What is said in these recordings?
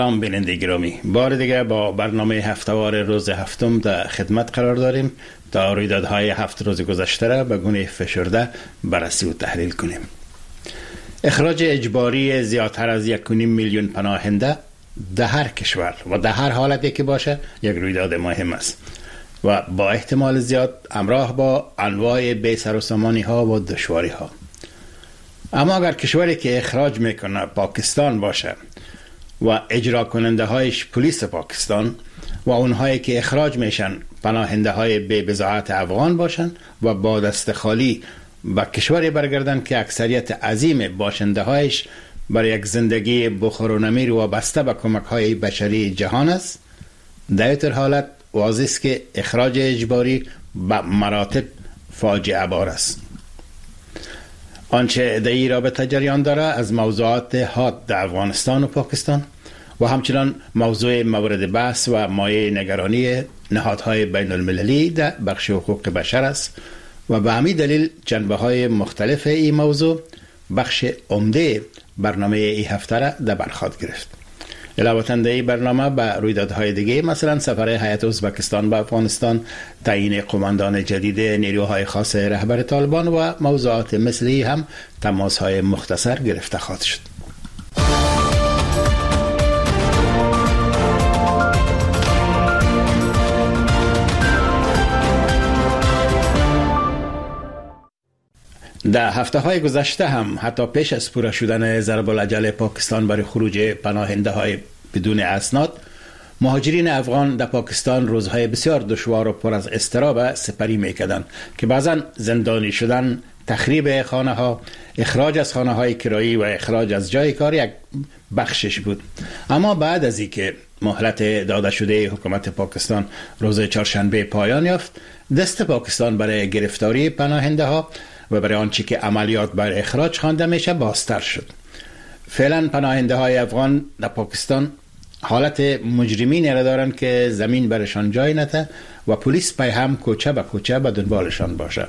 سلام بیننده گرامی، بار دیگه با برنامه هفتهوار روز هفتم در خدمت قرار داریم تا رویدادهای 7 روز گذشته را به گونه فشرده بررسی و تحلیل کنیم. اخراج اجباری زیادتر از 1.5 میلیون پناهنده در هر کشور و در هر حالتی که باشه یک رویداد مهم است و با احتمال زیاد همراه با انواع بی سر و سامانی ها و دشواری ها. اما اگر کشوری که اخراج میکنه پاکستان باشه و اجرا کننده هایش پلیس پاکستان و اونهایی که اخراج میشن پناهنده های بی بضاعت افغان باشن و با دست خالی به کشوری برگردن که اکثریت عظیم باشنده هایش برای یک زندگی بخور و نمیر و بسته به کمک های بشری جهان است، در این حالت واضح است که اخراج اجباری به مراتب فاجعه بار است. آنچه در این رابطه جریان داره از موضوعات حاد در افغانستان و پاکستان و همچنان موضوع مورد بحث و مایه نگرانی نهادهای بین المللی در بخش حقوق بشر است و به همین دلیل جنبه های مختلف این موضوع بخش عمده برنامه این هفته را در بر خود گرفت. علاوه در این برنامه به رویدادهای دیگه مثلا سفر هیئت ازبکستان به افغانستان، تعیین قماندان جدید نیروهای خاص رهبر طالبان و موضوعات مثلی هم تماسهای مختصر گرفته خواهد شد. در هفته های گذشته هم حتی پیش از پوره شدن ضرب العجل پاکستان برای خروج پناهنده های بدون اسناد، مهاجرین افغان در پاکستان روزهای بسیار دشوار و پر از اضطراب سپری میکردند که بعضا زندانی شدن، تخریب خانه ها، اخراج از خانه های کرایی و اخراج از جای کار یک بخشش بود. اما بعد از اینکه مهلت داده شده حکومت پاکستان روز چهارشنبه پایان یافت، دست پاکستان برای گرفتاری پناهنده ها و برای آنچه که عملیات بر اخراج خوانده میشه بازتر شد. فعلا پناهنده های افغان در پاکستان حالت مجرمین را دارن که زمین برشان جای نده و پلیس پی هم کوچه به کوچه به دنبالشان باشه.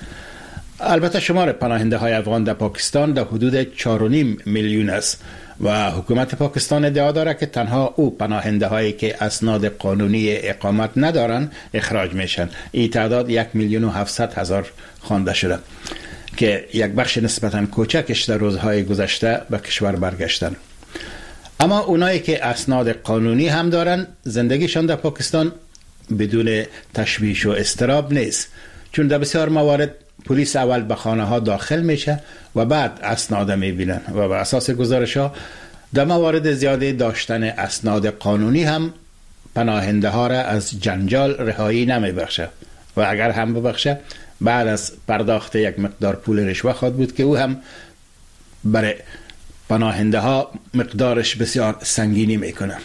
البته شمار پناهنده های افغان در پاکستان در حدود 4.5 میلیون است و حکومت پاکستان ادعا داره که تنها او پناهنده هایی که اسناد قانونی اقامت ندارن اخراج میشن. این تعداد 1,700,000 خوانده شده که یک بخش نسبتاً کوچکش در روزهای گذشته به کشور برگشتن. اما اونایی که اسناد قانونی هم دارن زندگیشان در پاکستان بدون تشویش و اضطراب نیست، چون در بسیار موارد پلیس اول به خانه ها داخل میشه و بعد اسناد میبینن و بر اساس گزارش ها در موارد زیاده داشتن اسناد قانونی هم پناهنده ها را از جنجال رهایی نمیبخشه و اگر هم ببخشه بعد از پرداخت یک مقدار پول رشوه خواهد بود که او هم برای پناهنده ها مقدارش بسیار سنگینی میکنه.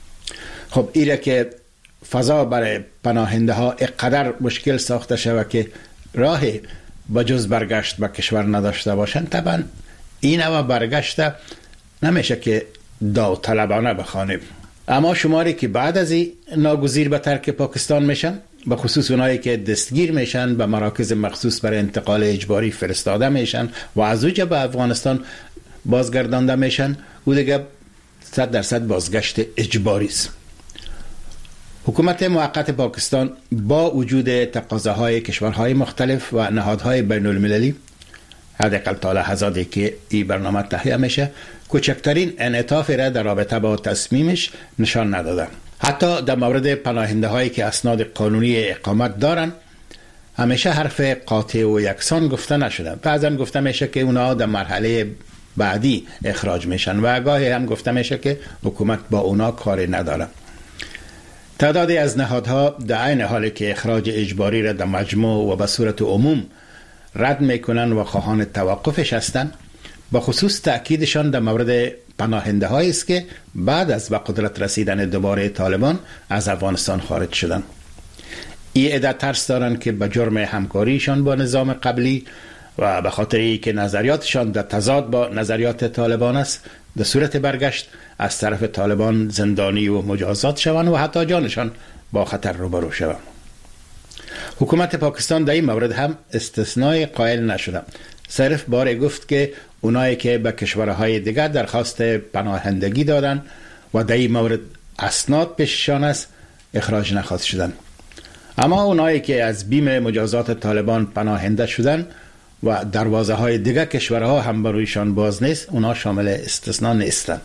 خب ایره که فضا برای پناهنده ها اقدر مشکل ساخته شود که راهی با جز برگشت به کشور نداشته باشن، طبعا این اما برگشت نمیشه که داوطلبانه بخوانیم. اما شماری که بعد از این ناگزیر به ترک پاکستان میشن، به خصوص اونایی که دستگیر میشن به مراکز مخصوص برای انتقال اجباری فرستاده میشن و از اوجه به افغانستان بازگردانده میشن، او دیگه 100% بازگشت اجباری است. حکومت موقت پاکستان با وجود تقاضاهای کشورهای مختلف و نهادهای بین المللی، حداقل تا لحظاتی که این برنامه تهیه میشه، کوچکترین انعطاف را در رابطه با تصمیمش نشان نداده. حتی در مورد پناهنده هایی که اسناد قانونی اقامت دارن همیشه حرف قاطع و یکسان گفته نشده. بعضا گفته میشه که اونا در مرحله بعدی اخراج میشن و گاهی هم گفته میشه که حکومت با اونا کاری نداره. تعدادی از نهادها در عین حالی که اخراج اجباری را در مجموع و به صورت عموم رد میکنن و خواهان توقفش هستند، با خصوص تأکیدشان در مورد پناهنده هایی است که بعد از به قدرت رسیدن دوباره طالبان از افغانستان خارج شدن. این عده ترس دارن که به جرم همکاریشان با نظام قبلی و به خاطری که نظریاتشان در تضاد با نظریات طالبان است، در صورت برگشت از طرف طالبان زندانی و مجازات شوند و حتی جانشان با خطر روبرو شوند. حکومت پاکستان در این مورد هم استثنای قائل نشده. صرف باره گفت که اونایی که به کشورهای دیگر درخواست پناهندگی دادن و در این مورد اسناد پیششان است اخراج نخواست شدن. اما اونایی که از بیم مجازات طالبان پناهنده شدن و دروازه های دیگه کشورها هم برویشان باز نیست، اونا شامل استثناء نیستن.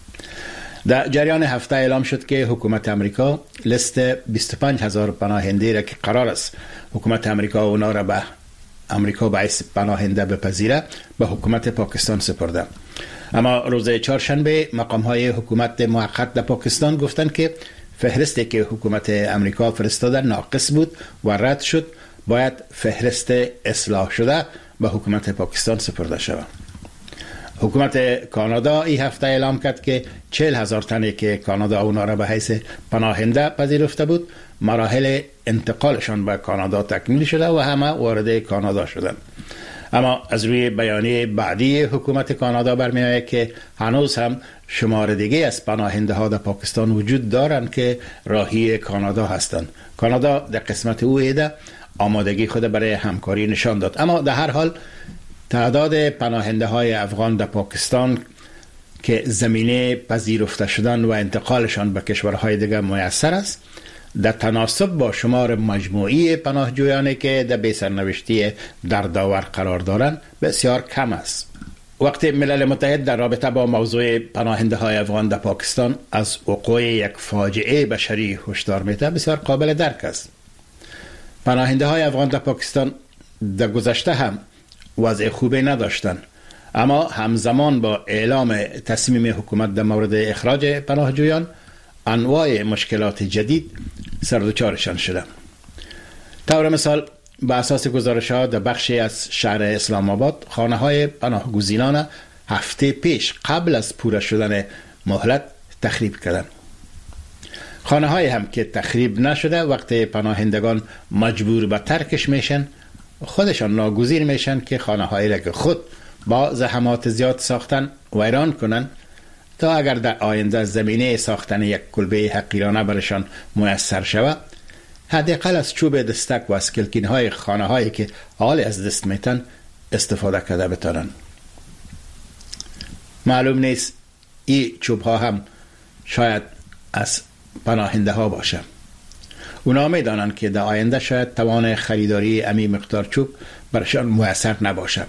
در جریان هفته اعلام شد که حکومت امریکا لیست 25,000 پناهنده را که قرار است حکومت امریکا اونا را به امریکا باعث پناهنده بپذیره به حکومت پاکستان سپرده. اما روز چهارشنبه مقام های حکومت موقت در پاکستان گفتند که فهرستی که حکومت امریکا فرستاده ناقص بود و رد شد، باید فهرست اصلاح شده به حکومت پاکستان سپرده شود. حکومت کانادا این هفته اعلام کرد که 40,000 تنی که کانادا اونا را به حیث پناهنده پذیرفته بود، مراحل انتقالشان به کانادا تکمیل شده و همه وارد کانادا شدند. اما از روی بیانیه بعدی حکومت کانادا برمی‌آید که هنوز هم شمار دیگه از پناهنده ها در پاکستان وجود دارند که راهی کانادا هستند. کانادا در قسمت او ایده آمادگی خود برای همکاری نشان داد. اما در هر حال تعداد پناهنده های افغان در پاکستان که زمینه پذیرفته شدن و انتقالشان به کشورهای دیگر میسر است، در تناسب با شمار مجموعی پناهجویانی که در بی سرنوشتی دردآور قرار دارند بسیار کم است. وقتی ملل متحد در رابطه با موضوع پناهنده های افغان در پاکستان از وقوع یک فاجعه بشری هشدار میده، بسیار قابل درک است. پناهنده های افغان در پاکستان در گذشته هم وضع خوبی نداشتند، اما همزمان با اعلام تصمیم حکومت در مورد اخراج پناهجویان انواع مشکلات جدید سردوچارشان شده. طور مثال به اساس گزارش‌ها در بخشی از شهر اسلام آباد خانه‌های پناهگزینان هفته پیش قبل از پوره شدن مهلت تخریب کردند. خانه‌های هم که تخریب نشده وقتی پناهندگان مجبور به ترکش میشن، خودشان ناگزیر میشن که خانه‌هایی را که خود با زحمات زیاد ساختن ویران کنن تا اگر در آینده زمینه ساختن یک کلبه حقیرانه برشان میسر شود، حداقل از چوب دستک و از کلکین‌های خانه‌هایی که حال از دست میتن استفاده کرده بتانن. معلوم نیست این چوب‌ها هم شاید از پناهنده ها باشه. اونا میدانن که در آینده شاید توان خریداری امی مقدار چوب برشان میسر نباشه.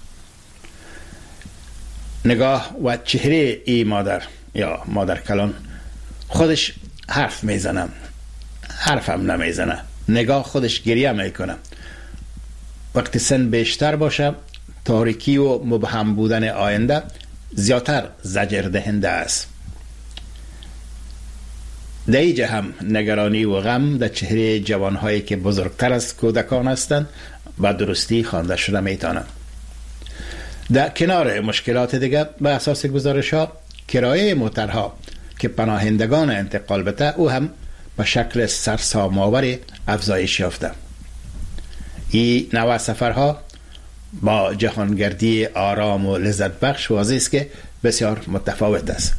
نگاه و چهره ای مادر یا مادر کلان خودش حرف میزنه، حرفم نمیزنه، نگاه خودش گریه میکنه. وقتی سن بیشتر باشه تاریکی و مبهم بودن آینده زیادتر زجر دهنده است. در اینجا هم نگرانی و غم در چهره جوانهایی که بزرگتر از کودکان هستند و درستی خوانده شده میتونند. در کنار مشکلات دیگر به اساس گزارش‌ها کرایه موترها که پناهندگان انتقال بده او هم به شکل سرسام‌آور افزایش یافته. این نوع سفرها با جهانگردی آرام و لذت بخش واضح است که بسیار متفاوت است.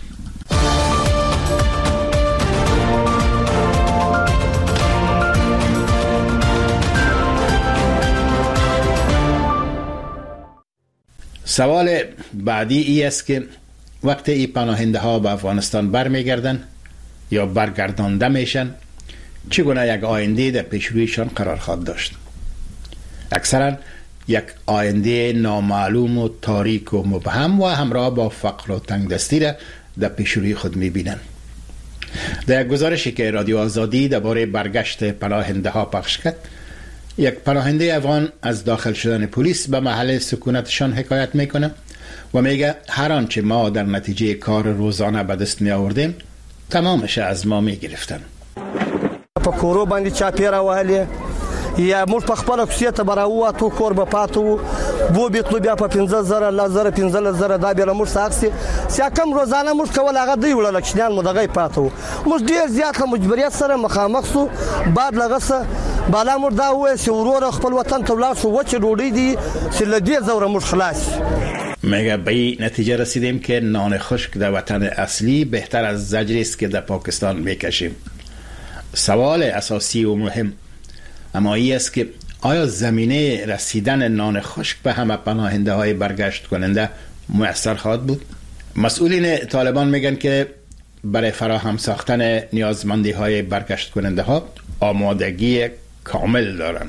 سوال بعدی ای است که وقتی این پناهنده ها به افغانستان برمیگردن یا برگردانده میشن چگونه یک آینده در پیشرویشان قرار خواهد داشت؟ اکثرا یک آینده نامعلوم و تاریک و مبهم و همراه با فقر و تنگدستی را در پیشروی خود میبینن. در یک گزارشی که رادیو آزادی درباره برگشت پناهنده ها پخش کرد، یک پناهنده افغان از داخل شدن پلیس به محل سکونتشان حکایت میکنه و میگه هر آنچه ما در نتیجه کار روزانه به دست می آوردیم تمامش از ما میگرفتن. په کورو باندې چاپیره وهلې یا موږ په خپله کوڅې ته به راووتو، کور به پاته وو، بو بیتلو بیا په 15,000 10,000 15,000 دا بیا له موږ څخه اخیستې. چې کم روزانه موږ کول هغه دوی وړله، کوچنیان مو دغه یې پاته وو. موږ ډېر زیات له مجبوریت سره مخامخ سو. بعد له هغه څه بالا موږ دا وویل چې وروره خپل وطن ته ولاړ شو، وچې ډوډۍ دي چې له دې زوره موږ خلاص. میگه به این نتیجه رسیدیم که نان خشک در وطن اصلی بهتر از زجری است که در پاکستان میکشیم. سوال اساسی و مهم اما این است که آیا زمینه رسیدن نان خشک به همه پناهنده های برگشت کننده میسر خواهد بود؟ مسئولین طالبان میگن که برای فراهم ساختن نیازمندی های برگشت کننده ها آمادگی کامل دارند.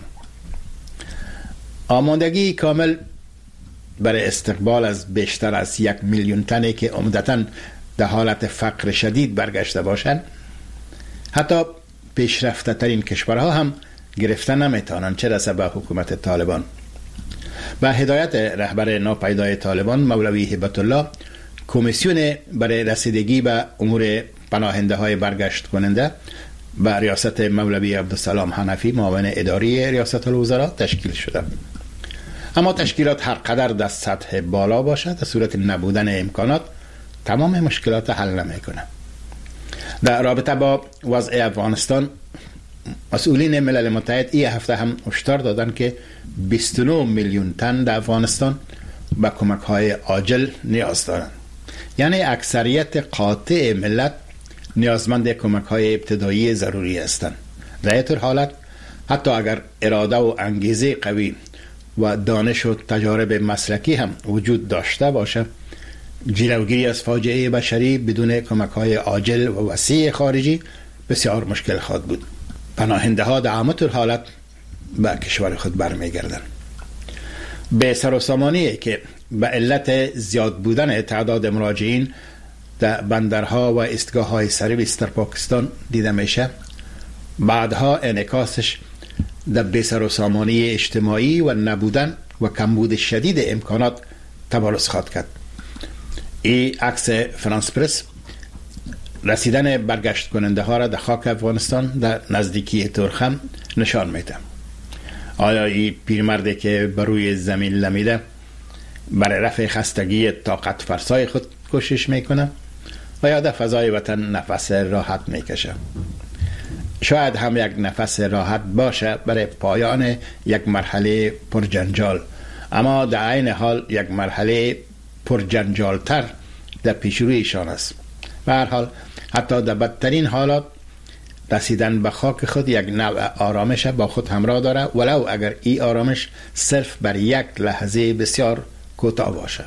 آمادگی کامل برای استقبال از بیشتر از 1 میلیون تنی که عمدتاً در حالت فقر شدید برگشته باشند، حتی پیشرفته ترین کشورها هم گرفته نمیتونن، چه رسه به حکومت طالبان. با هدایت رهبر ناپیدای طالبان مولوی هبت الله، کمیسیون برای رسیدگی به امور پناهنده های برگشت کننده با ریاست مولوی عبدالسلام حنفی معاون اداری ریاست الوزراء تشکیل شده. اما تشکیلات هر قدر در سطح بالا باشد، در صورت نبودن امکانات تمام مشکلات حل نمیکنه. در رابطه با وضع افغانستان، مسئولین ملل متحد این هفته هم هشدار دادن که 29 میلیون تن در افغانستان به کمک های عاجل نیاز دارند. یعنی اکثریت قاطع ملت نیازمند کمک های ابتدایی ضروری هستند. در این حالت حتی اگر اراده و انگیزه قوی و دانش و تجارب مسلکی هم وجود داشته باشه، جلوگیری از فاجعه بشری بدون کمک های عاجل و وسیع خارجی بسیار مشکل خواهد بود. پناهنده ها در عامه حالت به کشور خود برمیگردند. به سر و سامانی که به علت زیاد بودن تعداد مراجعین در بندرها و ایستگاه های سرویس در پاکستان دیده میشه، بعدها انعکاسش در به سر و سامانی اجتماعی و نبودن و کمبود شدید امکانات تبارز خواهد کرد. این عکس فرانس پرس رسیدن برگشت کننده ها را در خاک افغانستان در نزدیکی ترخم نشان میده. آیا این پیرمردی که بر روی زمین لمیده برای رفع خستگی طاقت فرسای خود کوشش میکنه و یا در فضای وطن نفس راحت میکشه؟ شاید هم یک نفس راحت باشه برای پایان یک مرحله پرجنجال، اما در عین حال یک مرحله پرجنجالتر در پیشرویشان است. به هر حال حتی در بدترین حالات رسیدن به خاک خود یک نوع آرامش با خود همراه داره، ولو اگر این آرامش صرف بر یک لحظه بسیار کوتاه باشه.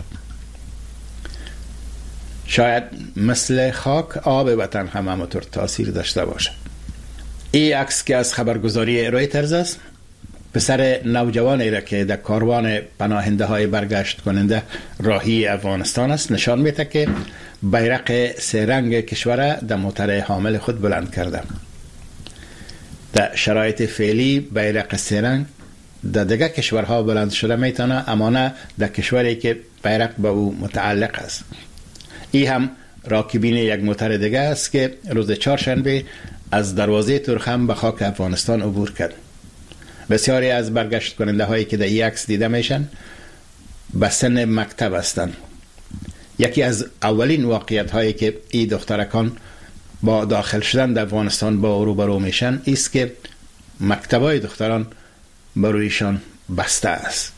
شاید مثل خاک آب وطن هم همونطور تاثیر داشته باشه. این عکس که از خبرگزاری رویترز است، پسر نوجوانی را که در کاروان پناهنده های برگشت کننده راهی افغانستان است نشان میده که بیرق سه رنگ کشور در موتر حامل خود بلند کرده. در شرایط فعلی بیرق سه رنگ در دیگر کشورها بلند شده میتونه، اما نه در کشوری که بیرق به او متعلق است. این هم راکبین یک موتر دیگر است که روز چهارشنبه از دروازه ترخم به خاک افغانستان عبور کرد. بسیاری از برگشت کننده هایی که در این عکس دیده میشن به سن مکتب هستند. یکی از اولین واقعیت هایی که این دخترکان با داخل شدن در افغانستان با روبرو میشن است که مکتبای دختران برویشان بسته است.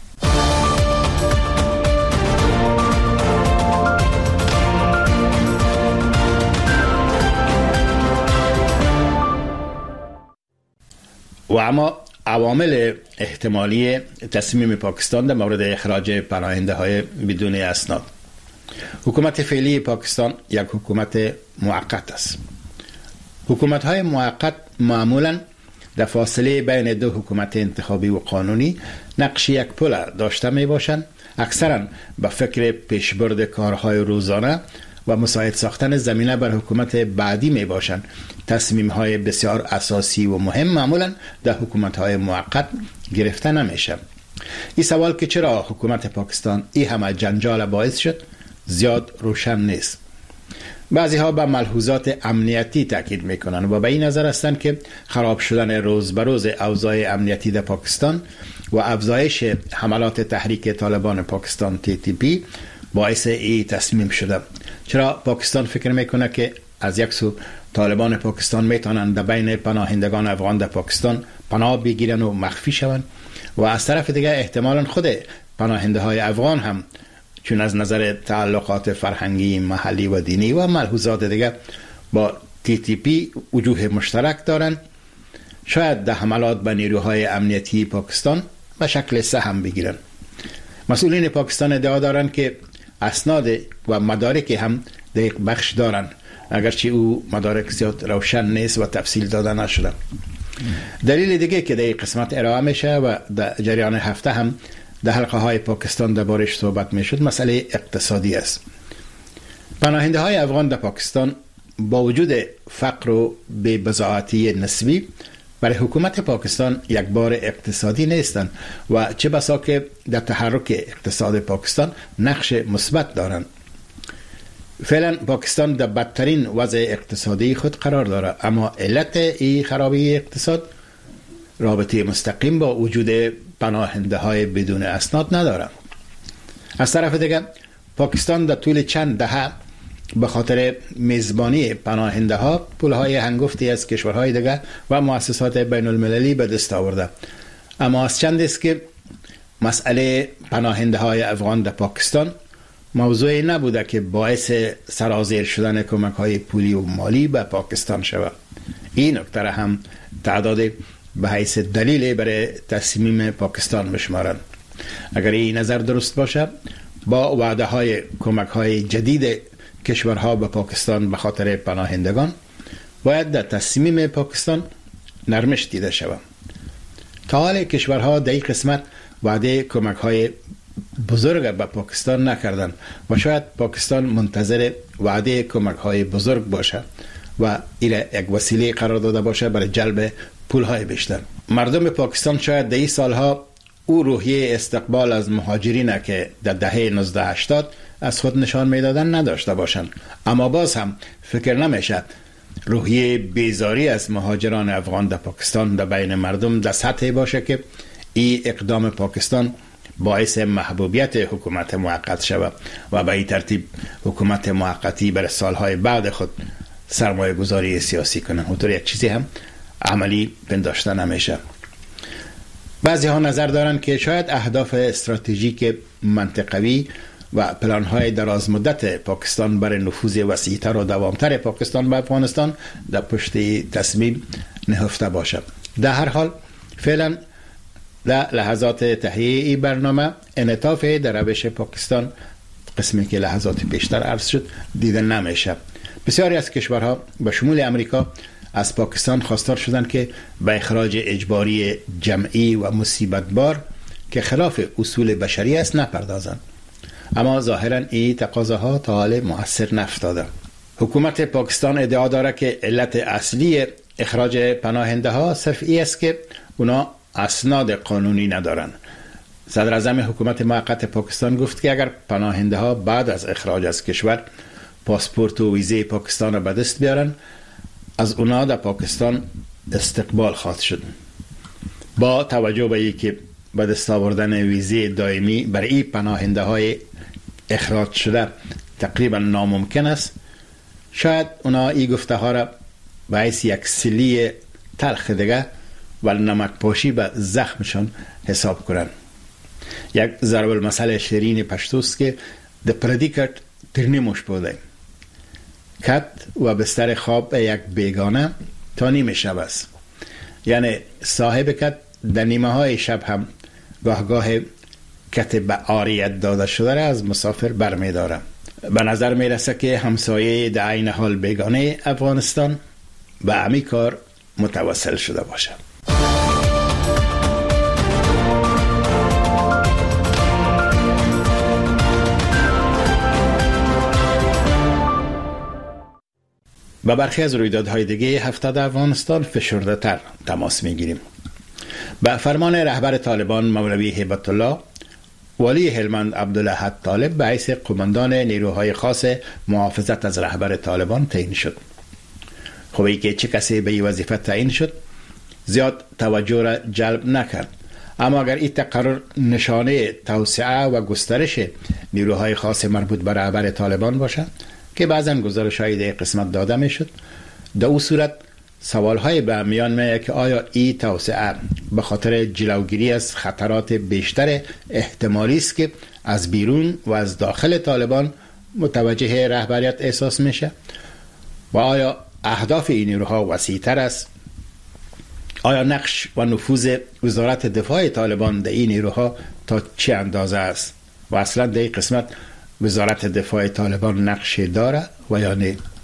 و اما عوامل احتمالی تصمیم پاکستان در مورد اخراج پناهنده های بدون اسناد. حکومت فعلی پاکستان یک حکومت موقت است. حکومت های موقت معمولا در فاصله بین دو حکومت انتخابی و قانونی نقش یک پل داشته می باشند. اکثرا به فکر پیشبرد کارهای روزانه و مساعد ساختن زمینه بر حکومت بعدی می باشند. تصمیم های بسیار اساسی و مهم معمولا در حکومت های موقت گرفته نمیشه. این سوال که چرا حکومت پاکستان این همه جنجال باعث شد زیاد روشن نیست. بعضی ها به ملحوظات امنیتی تاکید میکنن و به این نظر هستند که خراب شدن روز به روز اوضاع امنیتی در پاکستان و افزایش حملات تحریک طالبان پاکستان TTP باعث این تصمیم شده. چرا پاکستان فکر میکنه که از یک سو طالبان پاکستان میتونند در بین پناهندگان افغان در پاکستان پناه بگیرن و مخفی شوند و از طرف دیگه احتمالاً خود پناهنده های افغان هم چون از نظر تعلقات فرهنگی، محلی و دینی و ملحوظات دیگه با TTP وجوه مشترک دارند، شاید در حملات به نیروهای امنیتی پاکستان به شکل سهم بگیرن. مسئولین پاکستان ادعا دارند که اسناد و مدارک هم در یک بخش دارند، اگرچه او مدارک زیاد روشن نیست و تفصیل داده نشده. دلیل دیگه که در قسمت ارائه میشه و در جریان هفته هم در حلقه های پاکستان دربارش صحبت میشد مسئله اقتصادی است. پناهنده های افغان در پاکستان با وجود فقر و بی‌بضاعتی نسبی برای حکومت پاکستان یک بار اقتصادی نیستند و چه بسا که در تحرک اقتصاد پاکستان نقش مثبت دارند. فعلا پاکستان در بدترین وضع اقتصادی خود قرار دارد، اما علت این خرابی اقتصاد رابطه مستقیم با وجود پناهنده های بدون اسناد ندارد. از طرف دیگر پاکستان در طول چند دهه به خاطر میزبانی پناهنده ها پولهای هنگفتی از کشورهای دیگر و مؤسسات بین المللی به دست آورده، اما از چند است که مسئله پناهنده های افغان در پاکستان موضوعی نبوده که باعث سرازیر شدن کمک های پولی و مالی به پاکستان شود. این نکته هم تعداد به حیث دلیل برای تصمیم پاکستان بشمارند. اگر این نظر درست باشه، با وعده های کمک های جدید کشورها به پاکستان به خاطر پناهندگان باید در تصمیم پاکستان نرمش دیده شود. تا حال کشورها در این قسمت وعده کمک های بزرگ به پاکستان نکردن و شاید پاکستان منتظر وعده کمک های بزرگ باشه و ایره یک وسیله قرار داده باشه برای جلب پول های بیشتر. مردم پاکستان شاید در این سالها او روحیه استقبال از مهاجرین که در دهه 1980 از خود نشان میدادن نداشته باشند، اما باز هم فکر نمیشه روحیه بیزاری از مهاجران افغان در پاکستان در بین مردم در سطحی باشه که این اقدام پاکستان باعث محبوبیت حکومت موقت شود و به این ترتیب حکومت موقتی برای سالهای بعد خود سرمایه گذاری سیاسی کنند. اونطور یک چیزی هم عملی پنداشته نمیشه. بعضی ها نظر دارند که شاید اهداف استراتژیک منطقوی و پلان‌های دراز مدت پاکستان برای نفوذ وسیع‌تر و دوامتر پاکستان به افغانستان در پشت تصمیم نهفته باشد. در هر حال فعلا در لحظات تهیه این برنامه انعطاف در روش پاکستان، قسمی که لحظات پیشتر عرض شد، دیده نمیشه. بسیاری از کشورها به شمول امریکا از پاکستان خواستار شدند که به اخراج اجباری جمعی و مصیبت بار که خلاف اصول بشری است نپردازند، اما ظاهرا این تقاضاها تا حال مؤثر نفتاده. حکومت پاکستان ادعا دارد که علت اصلی اخراج پناهنده ها صرف این است که اونا اسناد قانونی ندارن. صدر اعظم حکومت موقت پاکستان گفت که اگر پناهنده ها بعد از اخراج از کشور پاسپورت و ویزه پاکستان را به دست بیارن، از اونا در پاکستان استقبال خواهد شد. با توجه به اینکه به دست آوردن ویزه دائمی برای این پناهنده های اخراج شده تقریبا ناممکن است، شاید اونا این گفته ها را به حیث یک سلی تلخ دیگه و نمک پاشی به زخمشان حساب کنند. یک ضرب المثل شیرین پشتوست که د پردی کت ترنی مش بوده. کت و بستر خواب یک بیگانه تا نیمه شب است. یعنی صاحب کت در نیمه های شب هم گاه کت به عاریت داده شده را از مسافر برمی داره. به نظر می رسه که همسایه در عین حال بیگانه افغانستان به امی کار متوسل شده باشه. با برخی از رویدادهای دیگه هفته در افغانستان فشرده تر تماس میگیریم. به فرمان رهبر طالبان مولوی هیبت الله، والی هلمند عبدالاحد طالب به حیث قماندان نیروهای خاص محافظت از رهبر طالبان تعیین شد. خب ای که چه کسی به این وظیفه تعیین شد زیاد توجه را جلب نکرد، اما اگر این تقرر نشانه توسعه و گسترش نیروهای خاص مربوط به رهبر طالبان باشد که بعضا گزارش های در قسمت داده می شد، در او صورت سوال های به میان میاد که آیا این توسعه به خاطر جلوگیری از خطرات بیشتر احتمالی است که از بیرون و از داخل طالبان متوجه رهبریت احساس میشه و آیا اهداف این نیروها وسیع‌تر است؟ آیا نقش و نفوذ وزارت دفاع طالبان در این نیروها تا چه اندازه است و اصلا در این قسمت وزارت دفاع طالبان نقش داره و یا نه؟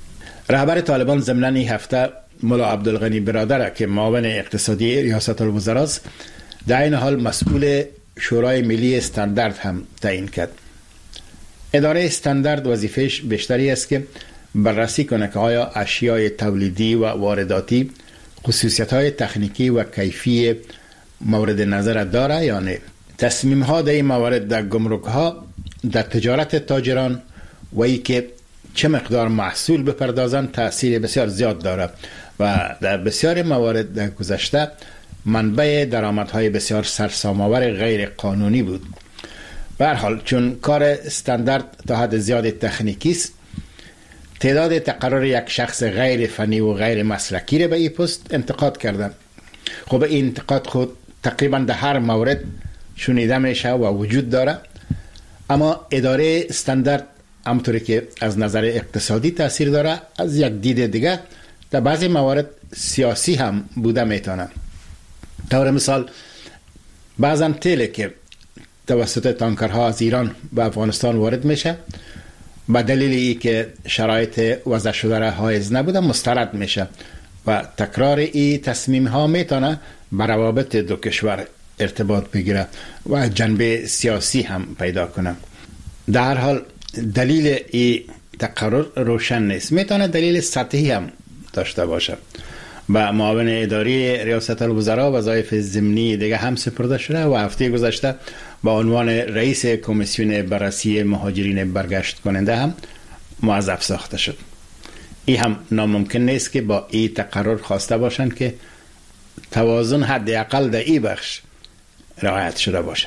رهبر طالبان ضمن این هفته ملا عبدالغنی برادر که معاون اقتصادی ریاست الوزراء است، در این حال مسئول شورای ملی استاندارد هم تعیین کرد. اداره استاندارد وظیفهش بیشتری است که بررسی کنه که آیا اشیای تولیدی و وارداتی خصوصیت‌های تکنیکی و کیفی مورد نظر داره یا نه. تصمیم ها در این موارد در گمرک ها، در تجارت تاجران و ای که چه مقدار محصول بپردازن تأثیر بسیار زیاد داره و در بسیار موارد در گذشته منبع درآمدهای بسیار سرسام‌آور غیر قانونی بود. به هر حال چون کار استاندارد تا حد زیاد تکنیکی است، تعداد تقرر یک شخص غیر فنی و غیر مسلکی را به این پست انتقاد کردن. خب این انتقاد خود تقریبا در هر مورد شنیده میشه و وجود داره، اما اداره استاندارد همطوری که از نظر اقتصادی تاثیر داره، از یک دید دیگه در بعضی موارد سیاسی هم بوده میتونه. طور مثال بعضا تیل که توسط تانکرها از ایران به افغانستان وارد میشه، به دلیل ای که شرایط وضع شده را حائز نبوده مسترد میشه و تکرار ای تصمیم ها میتونه به روابط دو کشور ارتباط بگیره و جنبه سیاسی هم پیدا کنه. در حال دلیل ای تقرر روشن نیست، میتونه دلیل سطحی هم داشته باشه. با معاون اداری ریاست الوزراء وظایف ضمنی دیگه هم سپرده شده و هفته گذشته با عنوان رئیس کمیسیون بررسی مهاجرین برگشت کننده هم موظف ساخته شد. این هم ناممکن نیست که با این تقرر خواسته باشند که توازن حداقل در این بخش رعایت شده باشه.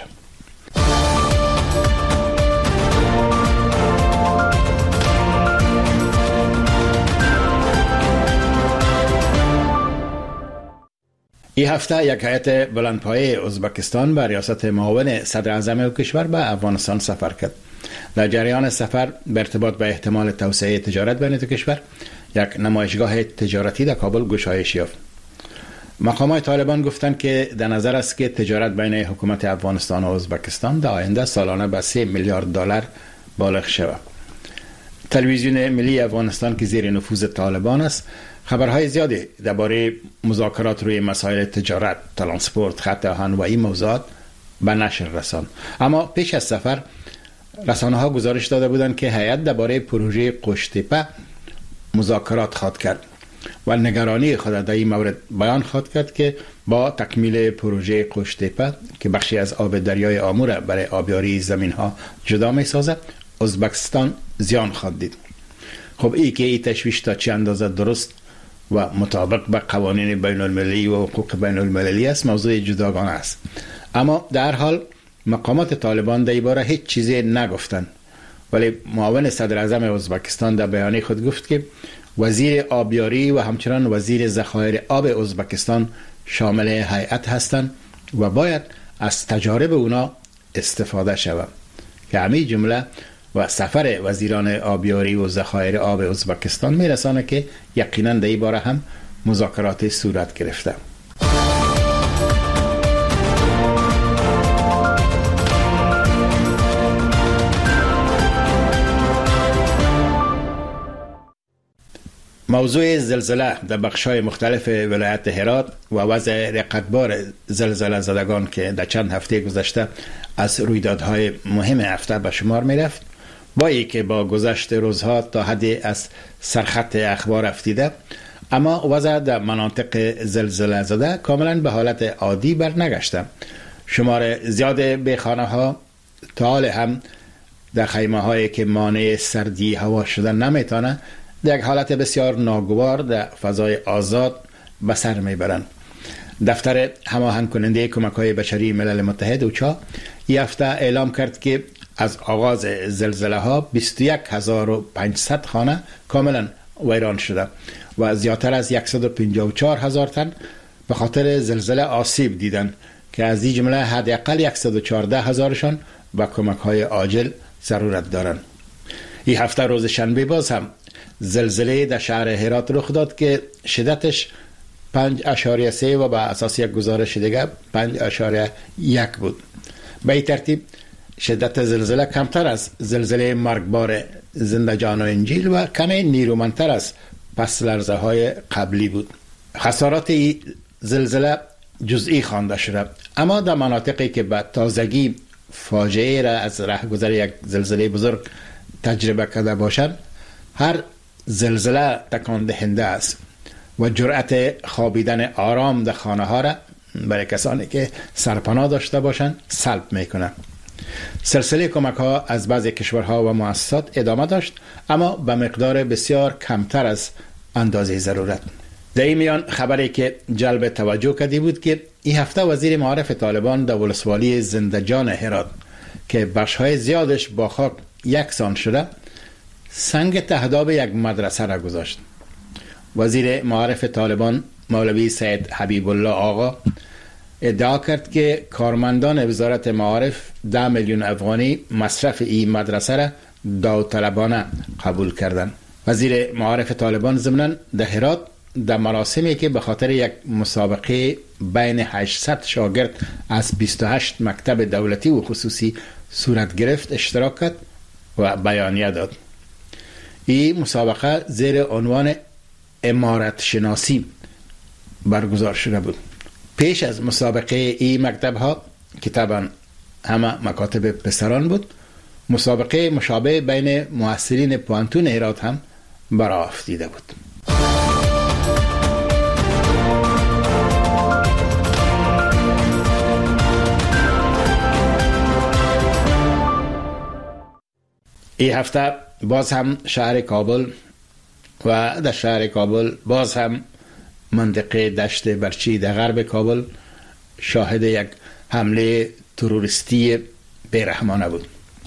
این هفته یک هیئت بلندپایه ازبکستان به ریاست معاون صدر اعظم کشور به افغانستان سفر کرد. در جریان سفر به ارتباط به احتمال توسعه تجارت بین دو کشور، یک نمایشگاه تجارتی در کابل گشایش یافت. مقامات طالبان گفتند که در نظر است که تجارت بین حکومت افغانستان و ازبکستان در آینده سالانه به 3 میلیارد دلار بالغ شود. تلویزیون ملی افغانستان که زیر نفوذ طالبان است، خبرهای زیادی درباره مذاکرات روی مسائل تجارت، ترانسپورت، خط آهن و این موضوعات به نشر رساند. اما پیش از سفر رسانه‌ها گزارش داده بودند که هیئت درباره پروژه قشتیپه مذاکرات خواهد کرد و نگرانی خود در این مورد بیان خواهد کرد که با تکمیل پروژه قشتیپه که بخشی از آب دریای آمو برای آبیاری زمین‌ها جدا می‌سازد، ازبکستان زیان خواهد دید. خب این که این تشویش تا چه اندازه درست و مطابق به قوانین بین المللی و حقوق بین المللی است موضوع جداگانه است. اما در حال مقامات طالبان در این باره هیچ چیزی نگفتند، ولی معاون صدر اعظم ازبکستان در بیانیه خود گفت که وزیر آبیاری و همچنان وزیر ذخایر آب ازبکستان شامل هیئت هستند و باید از تجارب اونا استفاده شود. که همین جمله و سفر وزیران آبیاری و ذخایر آب ازبکستان میرسانه که یقینا در این باره هم مذاکرات صورت گرفته. موضوع زلزله در بخش‌های مختلف ولایت هرات و وضع رقتبار زلزله زدگان که در چند هفته گذشته از رویدادهای مهم هفته به شمار می‌رفت، با اینکه با گذشت روزها تا حدی از سرخط اخبار افتیده، اما وضع در مناطق زلزله زده کاملا به حالت عادی برنگشته. شمار زیاد بیخانه‌ها تا حال هم در خیمه‌هایی که مانع سردی هوا شدن نمیتونه در یک حالت بسیار ناگوار در فضای آزاد به سر میبرند. دفتر هماهنگ کننده کمک‌های بشری ملل متحد اوچا این هفته اعلام کرد که از آغاز زلزله ها 21500 خانه کاملا ویران شده و زیادتر از 154,000 تن به خاطر زلزله آسیب دیدن که از این جمله حداقل 114,000شان و کمک‌های عاجل ضرورت دارند. این هفته روز شنبه باز هم زلزله در شهر هرات رخ داد که شدتش 5.3 و به اساس یک گزارش دیگه 5.1 بود. به این ترتیب شدت زلزله کمتر از زلزله مرگبار زنده‌جان و انجیل و کمی نیرومندتر از پس لرزه های قبلی بود. خسارات این زلزله جزئی خوانده شده، اما در مناطقی که به تازگی فاجعه را از رهگذر یک زلزله بزرگ تجربه کرده باشند، هر زلزله تکان دهنده است و جرأت خوابیدن آرام در خانه ها را برای کسانی که سرپناه داشته باشند سلب میکنه. سلسله کمک ها از بعضی کشورها و مؤسسات ادامه داشت، اما به مقدار بسیار کمتر از اندازه ضرورت. در این میان خبری که جلب توجه کرده بود که این هفته وزیر معارف طالبان در ولسوالی زندجان هرات که بخش‌های زیادش با خاک یکسان شده، سنگ تهداب یک مدرسه را گذاشت. وزیر معارف طالبان مولوی سید حبیب الله آقا ادعا کرد که کارمندان وزارت معارف 10 میلیون افغانی مصرف این مدرسه را داوطلبانه قبول کردند. وزیر معارف طالبان ضمناً در هرات در مراسمی که به خاطر یک مسابقه بین 800 شاگرد از 28 مکتب دولتی و خصوصی صورت گرفت اشتراک کرد و بیانیه داد. این مسابقه زیر عنوان امارت شناسی برگزار شده بود. پیش از مسابقه این مکتب ها که طبعا همه مکاتب پسران بود، مسابقه مشابه بین محصلین پوانتون هرات هم برآ افتیده بود. این هفته باز هم شهر کابل و در شهر کابل باز هم منطقه دشت برچی در غرب کابل شاهد یک حمله تروریستی بیرحمانه بود.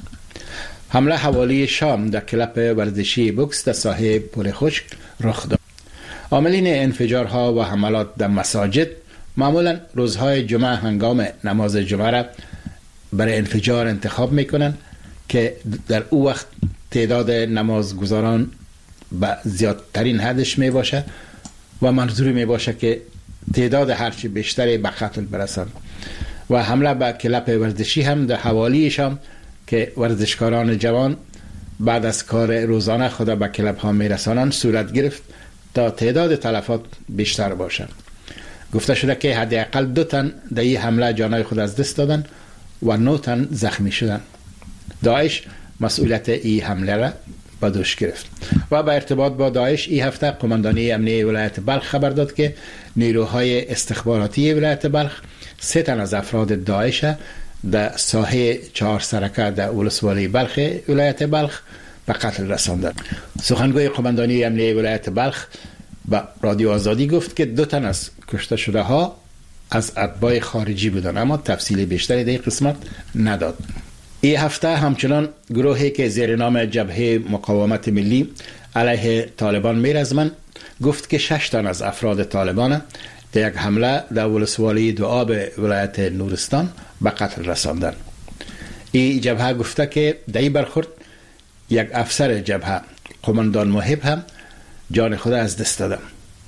حمله حوالی شام در کلب ورزشی بوکس در ساحه پل خشک رخ داد. عاملین انفجارها و حملات در مساجد معمولا روزهای جمعه هنگام نماز جمعه را برای انفجار انتخاب میکنند که در او وقت تعداد نمازگزاران به زیادترین حدش می باشه و منظوری می باشه که تعداد هرچی بیشتری به قتل برسند. و حمله به کلب ورزشی هم در حوالیشان که ورزشکاران جوان بعد از کار روزانه خود به کلب ها می رسانند صورت گرفت تا تعداد تلفات بیشتر باشند. گفته شده که حداقل 2 تن در این حمله جانای خود از دست دادن و 9 تن زخمی شدند. داعش مسئولیت این حمله را به دوش گرفت و به ارتباط با داعش این هفته قماندانی امنیه ولایت بلخ خبر داد که نیروهای استخباراتی ولایت بلخ 3 تن از افراد داعش در ساحه 4 سرکه در ولسوالی بلخ ولایت بلخ به قتل رساندند. سخنگوی قماندانی امنیه ولایت بلخ به رادیو آزادی گفت که 2 تن از کشته شده ها از اتباع خارجی بودند، اما تفصیل بیشتری در این قسمت نداد. این هفته همچنان گروهی که زیر نام جبهه مقاومت ملی علیه طالبان میرزمند گفت که 6 تن از افراد طالبان در یک حمله در ولسوالی دوآب ولایت نورستان به قتل رساندند. این جبهه گفته که در این برخورد یک افسر جبهه قماندان محب هم جان خود از دست دادند.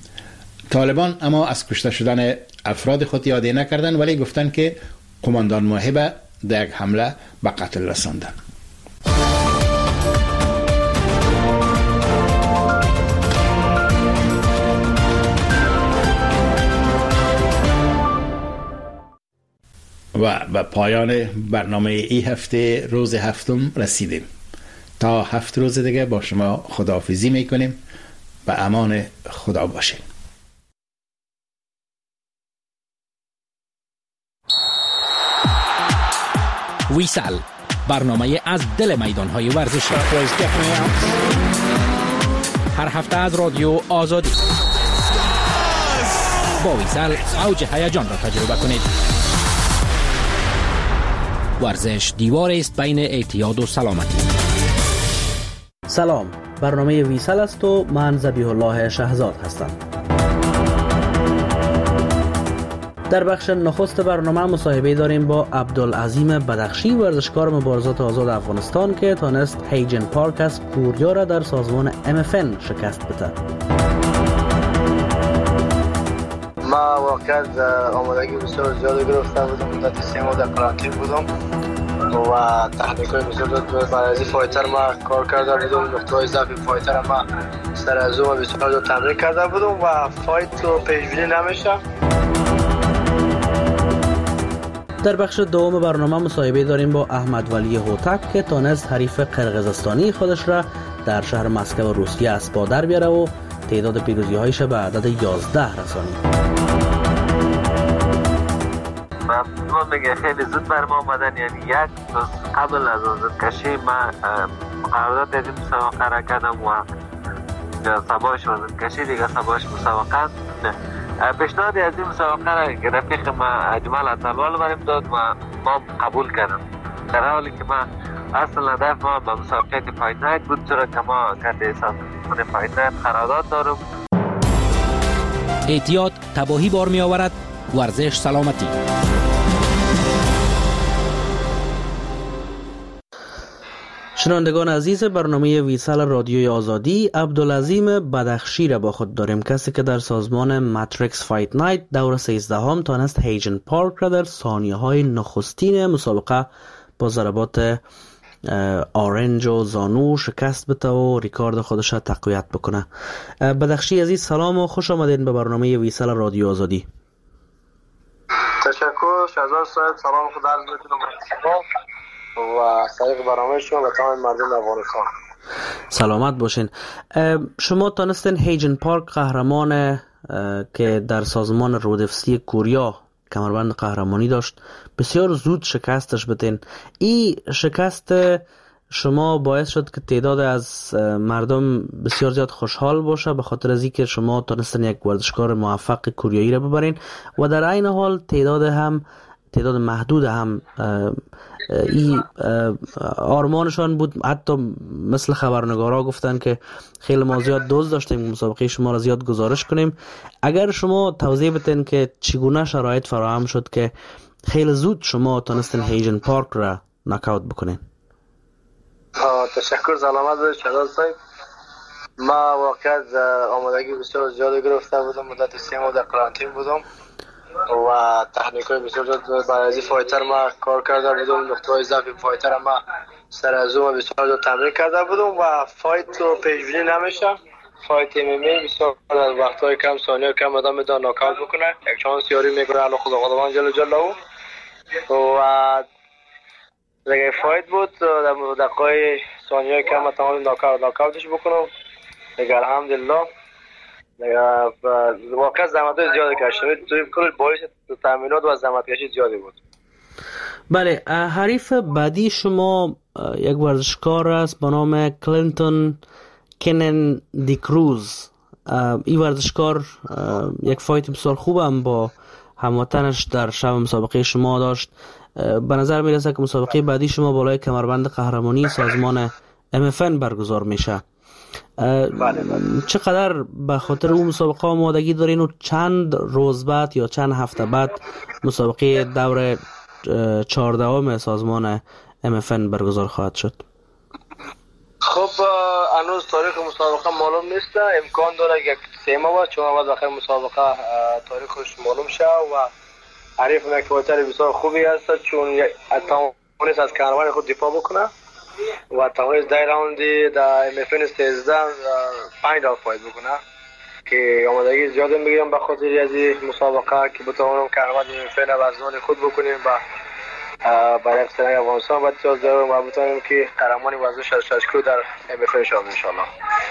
طالبان اما از کشته شدن افراد خود یادی نکردند، ولی گفتند که قماندان محب در یک حمله به قتل رساندند. و به پایان برنامه این هفته روز هفتم رسیدیم. تا 7 روز دیگه با شما خداحافظی میکنیم. به امان خدا باشیم. ویسال، برنامه از دل میدانهای ورزشی، هر هفته از رادیو آزادی. با ویسال اوج هیجان را تجربه کنید. ورزش دیواری است بین اعتیاد و سلامتی. سلام، برنامه ویسال است و من ذبیح الله شهزاد هستم. در بخش نخست برنامه مصاحبه داریم با عبدالعظیم بدخشی، ورزشکار مبارزات آزاد افغانستان که تانست هیجن پارک از پوریا را در سازمان MFN شکست بده. ما واقعا آمادگی بسیار زیاد گرفته بودم، مدت 3 ماه در قرنطینه بودم و تکنیک‌های بسیار برای از فایتر ما کار کرده بودم. نقطه‌های ضعف فایتر ما سر از اون بسیار تمرین کرده بودم و فایت رو پیش‌بینی نمیشه. در بخش دوم برنامه مصاحبه داریم با احمد ولی هوتک که تانست حریف قرقیزستانی خودش را در شهر مسکو روسیه از پا در بیاره و تعداد پیروزی‌هایش به عدد 11 رسانید. ما میگه خیلی زود بر ما آمدن، یعنی یک روز قبل از وزنکشی من قرارداد از این مسابقه را کردم و سباش وزنکشی دیگه سباش مسابقه. پیشنهادی از این مسابقه را رفیق ما اجمل اطلوال بریم داد و ما قبول کردم، در حالی که ما اصلا هدف ما به مسابقه فایت نایت بود، چرا که ما کرده سازمان فایت نایت قرارداد دارم. احتیاط تباهی بار می آورد، ورزش سلامتی. شنوندگان عزیز برنامه ویسال رادیوی آزادی، عبدالعظیم بدخشی را با خود داریم، کسی که در سازمان ماتریکس فایت نایت دور 13 تانست هیجن پارک را در ثانیه های نخستین مسابقه با ضربات آرنج و زانو شکست بده و ریکارد خودش را تقویت بکنه. بدخشی عزیز سلام و خوش آمدین به برنامه ویسال رادیو آزادی. تشکر شهزاد صاحب، سلام خدا عرض میکنم و سایق برنامه شما و تمام مردم افغانستان. سلامت باشین. شما تانستین هیجن پارک قهرمان که در سازمان رودفسی کوریا کمربند قهرمانی داشت بسیار زود شکستش بدین. این شکست شما باعث شد که تعداد از مردم بسیار زیاد خوشحال باشه، به خاطر از اینکه شما تونستن یک ورزشکار موفق کوریایی را ببرین و در عین حال تعداد محدود هم این آرمانشان بود. حتی مثل خبرنگارا گفتن که خیلی ما زیاد دوست داشتیم مسابقه شما را زیاد گزارش کنیم. اگر شما توضیح بدین که چگونه شرایط فراهم شد که خیلی زود شما تونستین هیجن پارک را ناکاوت بکنین. تشکر، سلامت شهزاد صاحب. ما واقعا آمادگی بسیار زیاد گرفته بودم، مدت 3 ماه در قرنطینه بودم و تکنیک‌های بسیار زیاد برای از فایتر ما کار کرده بودم. نقطه‌های ضعف فایتر ما سر از اون بسیار تمرین کرده بودم و فایت رو پیش‌بینی نمیشه. فایت MMA بسیار در وقت‌های کم ثانیه کم آدم میتونه ناکاوت بکنه. یک چانس یاری میگیره الله خداوند جل جلاله و دیگه فایت بود در دقایق ثانیه کم تمام ناکاوتش بکنم دیگه. الحمدلله واقعا زحمت زیادی کشیدم، توی کل باعث تمرینات و زحمت کشی زیادی بود. بله، حریف بعدی شما یک ورزشکار است به نام کلینتون کنن دی کروز. این ورزشکار یک فایت بسیار خوب هم با هموطنش در شب مسابقه شما داشت. به نظر میرسه که مسابقه بعدی شما بالای کمربند قهرمانی سازمان MFN برگزار میشه. بله. چقدر به خاطر اون مسابقه آمادگی دارین و چند روز بعد یا چند هفته بعد مسابقه دور 14 سازمان MFN برگزار خواهد شد؟ خب هنوز تاریخ مسابقه معلوم نیست، امکان داره یک 3 ماه بعد چون بعد آخر مسابقه تاریخش معلوم شه و حریف یک فایتر بسیار خوبی است چون توانست از کمربند خود دفاع بکنه و توانست در راوندی در MFN 13 5 راوند فایت بکنه که آمادگی زیاد میگیرم به خاطر از این مسابقه که بتوانم کمربند MFN و وزنان خود بکنیم و برای سرنگ افغانستان باید چاز دارم و بتوانیم که قهرمانی وزن 66 کیلو در MFN شد انشالله.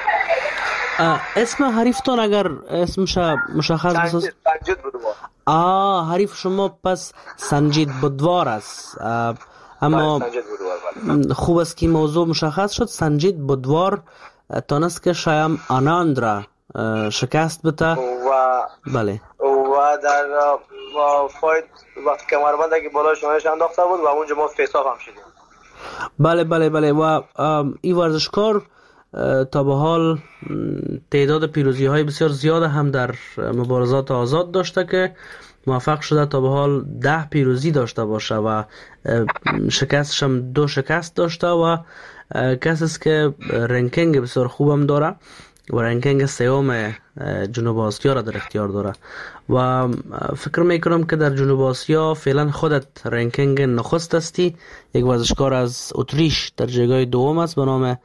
اسم حریفتان اگر اسمش مشخص بساز؟ سنجید بودوار. حریف شما پس سنجید بودوار است. اما خوب است که موضوع مشخص شد. سنجید بودوار تانست که شایام آناند را شکست بده و بله و در فایت وقت کمربند اگه بالای شانهش انداخته بود و اونجا ما فیساف هم شدیم. بله و این ورزشکار تا به حال تعداد پیروزی های بسیار زیاد هم در مبارزات آزاد داشته که موفق شده تا به حال 10 پیروزی داشته باشه و شکستش هم 2 شکست داشته و کسی است که رنکینگ بسیار خوبم داره و رنکینگ 3 جنوب آسیا را در اختیار داره و فکر میکنم که در جنوب آسیا فعلا خودت رنکینگ نخست هستی. یک ورزشکار از اتریش در جایگاه دوم است به نام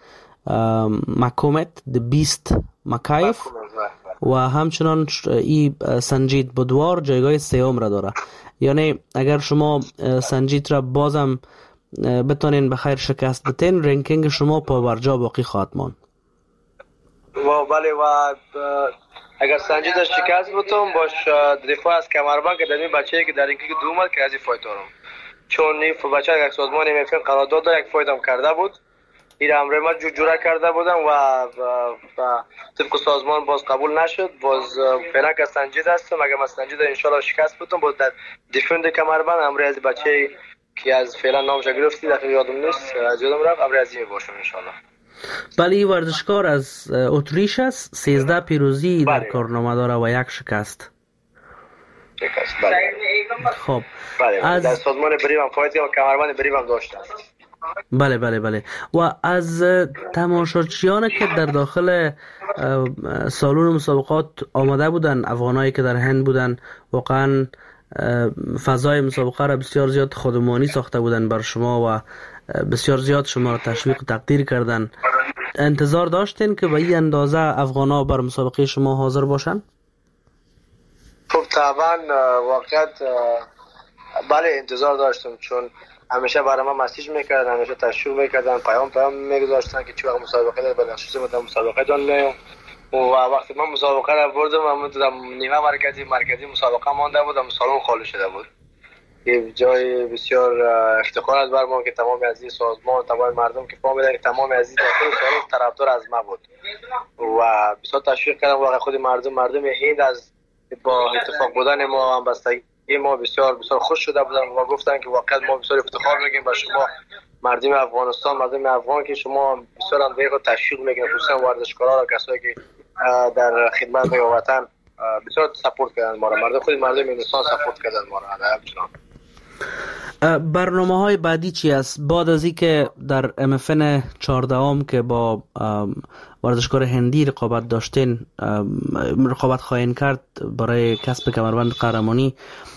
مکومت د بیست مکایف و همچنان ای سنجید بودوار جایگاه سوم را داره. یعنی اگر شما سنجید را بازم بتونین بخیر شکست بتین، رنکینگ شما پابرجا باقی خواهد ماند. بله و اگر سنجید شکست بتم باش دفاع از کمربند که در این بچه‌ای که در رنکینگ دوم است که از این فایت دارم، چون این بچه یک سازمان MFN قرارداد داره، یک فایت هم کرده بود، این امر ما جوره کرده بودم و طبق سازمان باز قبول نشد. باز فعلا که سنجید هستم، اگر من سنجید ان شاء الله شکست بتم باز در دیفند کمربند امر از بچه‌ای که از فعلا نامش گرفتی دقیق یادم نیست، از یادم رفت، امر از این باشم ان شاء الله. بله این ورزشکار از اتریش است، 13 پیروزی در کارنامه داره و یک شکست. بله. خب بله از در سازمان بریوم فایت و کمربند بریوم داشتم. بله و از تماشاچیان که در داخل سالن مسابقات آمده بودن، افغانایی که در هند بودن، واقعا فضای مسابقه را بسیار زیاد خودمانی ساخته بودن بر شما و بسیار زیاد شما را تشویق و تقدیر کردن. انتظار داشتین که به این اندازه افغانا بر مسابقه شما حاضر باشن؟ خب طبعا واقعا بله انتظار داشتم، چون همیشه برای من مسیج میکردن، همیشه تشویق میکردن، پیام میگذاشتن که چه وقت مسابقه داره بلخصوص من مسابقه دان میام و وقتی من مسابقه را بردم من در نیمه مرکزی مسابقه مانده بودم، سالن خالی شده بود. یه جای بسیار افتخار است بر ما که تمام از این سازمان، تمام مردم که فهمیدن تمام از این داخل سالن طرفدار از ما بود و بسیار تشویق کردم. واقعا خود مردم هند از با اتفاق بودن ما، همبستگی ما بسیار خوش شده بودن و گفتن که واقعا ما بسیار افتخار میکنیم به شما مردم افغانستان، مردم افغان که شما بسیار هم دیگه تشویق میکنید، خصوصا ورزشکارا و کسایی که در خدمت وطن بسیار سپورت کردن ما را. مردم هندوستان سپورت کردن ما را. همچنان برنامه های بعدی چی است؟ بعد از این که در MFN 14 که با ورزشکار هندی رقابت داشتین، رقابت خواهین کرد برای کسب کمربند قهرمانی،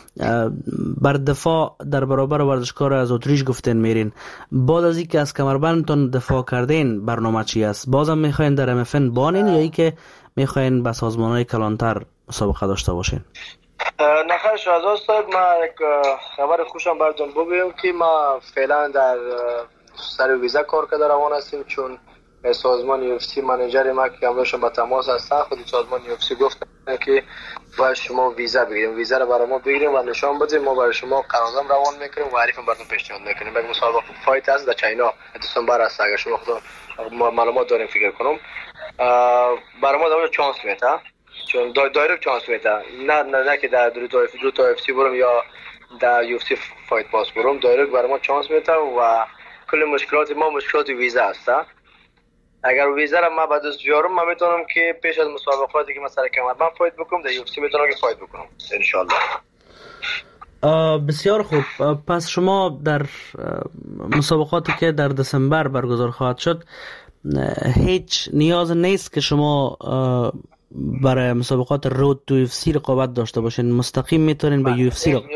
بر دفاع در برابر ورزشکار از اتریش گفتین میرین. بعد از این که از کمربندتون دفاع کردین برنامه چی است؟ بازم میخواین در MFN بانین یا ای که میخواین به سازمان‌های کلانتر مسابقه داشته باشین؟ نخیر شهزاد صاحب، ما یک خبر خوشم براتون بگویم که ما فعلا در سر ویزا کار کرده روان هستیم، چون سازمان UFC منیجر ما که همراهشون با تماس هستن، خود سازمان UFC گفتن که باید شما ویزا بگیریم، ویزا رو برای ما بگیریم و نشان بدیم، ما برای شما قرارداد روان میکنیم و عریفم براتون پیشنهاد میکنیم. یک مسابقه فایت هست در چاینا دسامبر است، اگر شما خود معلومات داریم فکر کنم برای ما داره چانس میده، چون دایرکت چانس میده، نه که در دو تا UFC برم یا در UFC فایت پاس برم، دایرکت برای ما چانس میده و کل مشکلات ما مشکلات ویزا هست. اگر ویزا را ما بعد از بیارم من میتونم که پیش از مسابقاتی که مثلا کمربند فایت بکنم در UFC میتونم که فایت بکنم ان شاء الله. بسیار خوب. پس شما در مسابقاتی که در دسامبر برگزار خواهد شد هیچ نیاز نیست که شما برای مسابقات رود تو UFC رقابت داشته باشین، مستقیم میتونین به UFC رقابت.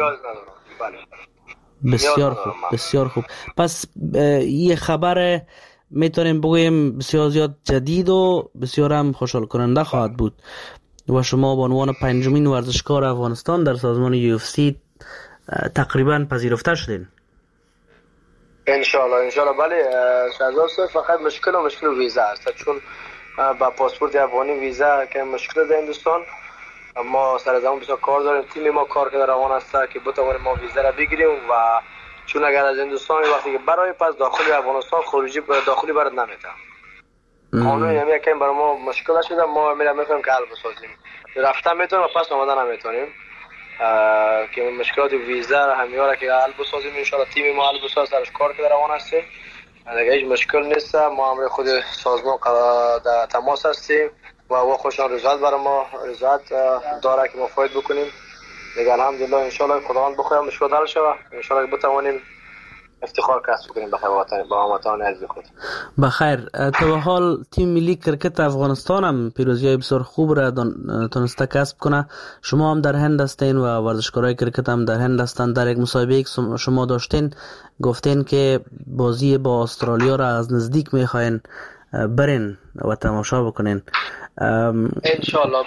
بسیار خوب. پس یه خبر میتونیم بگویم بسیار زیاد جدید و بسیار هم خوشحال کننده خواهد بود و شما به عنوان 5مین ورزشکار افغانستان در سازمان UFC تقریبا پذیرفته شدین. ان شاء الله. بله شهزاد صاحب، فقط مشکل ویزا است، چون با پاسپورت افغانی ویزا که مشکل در هندوستان ما سر زمان بسیار کار داریم، تیم ما کار کرده روان است که بتوانیم ما ویزا را بگیریم و چون اگر از هندوستان وقتی که برای پس داخلی افغانستان خروجی داخلی برات نمیده، قانون یعنی که برای ما مشکل شده، ما میفهمیم که حل بسازیم، رفتن میتونیم و پس آمدن نمیتونیم که مشکلات ویزا را همیاره که حل بسازیم. ان شاء الله تیم ما حل بساز سرش کار کرده روان است، اگه هیچ مشکل نیست ما هم خود سازمان در تماس هستیم و خوشحال رضایت برای ما رضایت داره که ما فایت بکنیم دیگه. الحمدلله ان شاء الله خداوند بخواد مشکل حل شه، ان شاء الله بتوانیم افتخار کسب کنیم با وطن عزیز خود. بخیر، تا به حال تیم ملی کرکت افغانستان هم پیروزی‌های بسیار خوب را تونسته کسب کنه. شما هم در هند هستین و ورزشکارای کرکت هم در هند هستند. در یک مسابقه که شما داشتین گفتین که بازی با استرالیا را از نزدیک میخواین برین و تماشا بکنین. انشالله.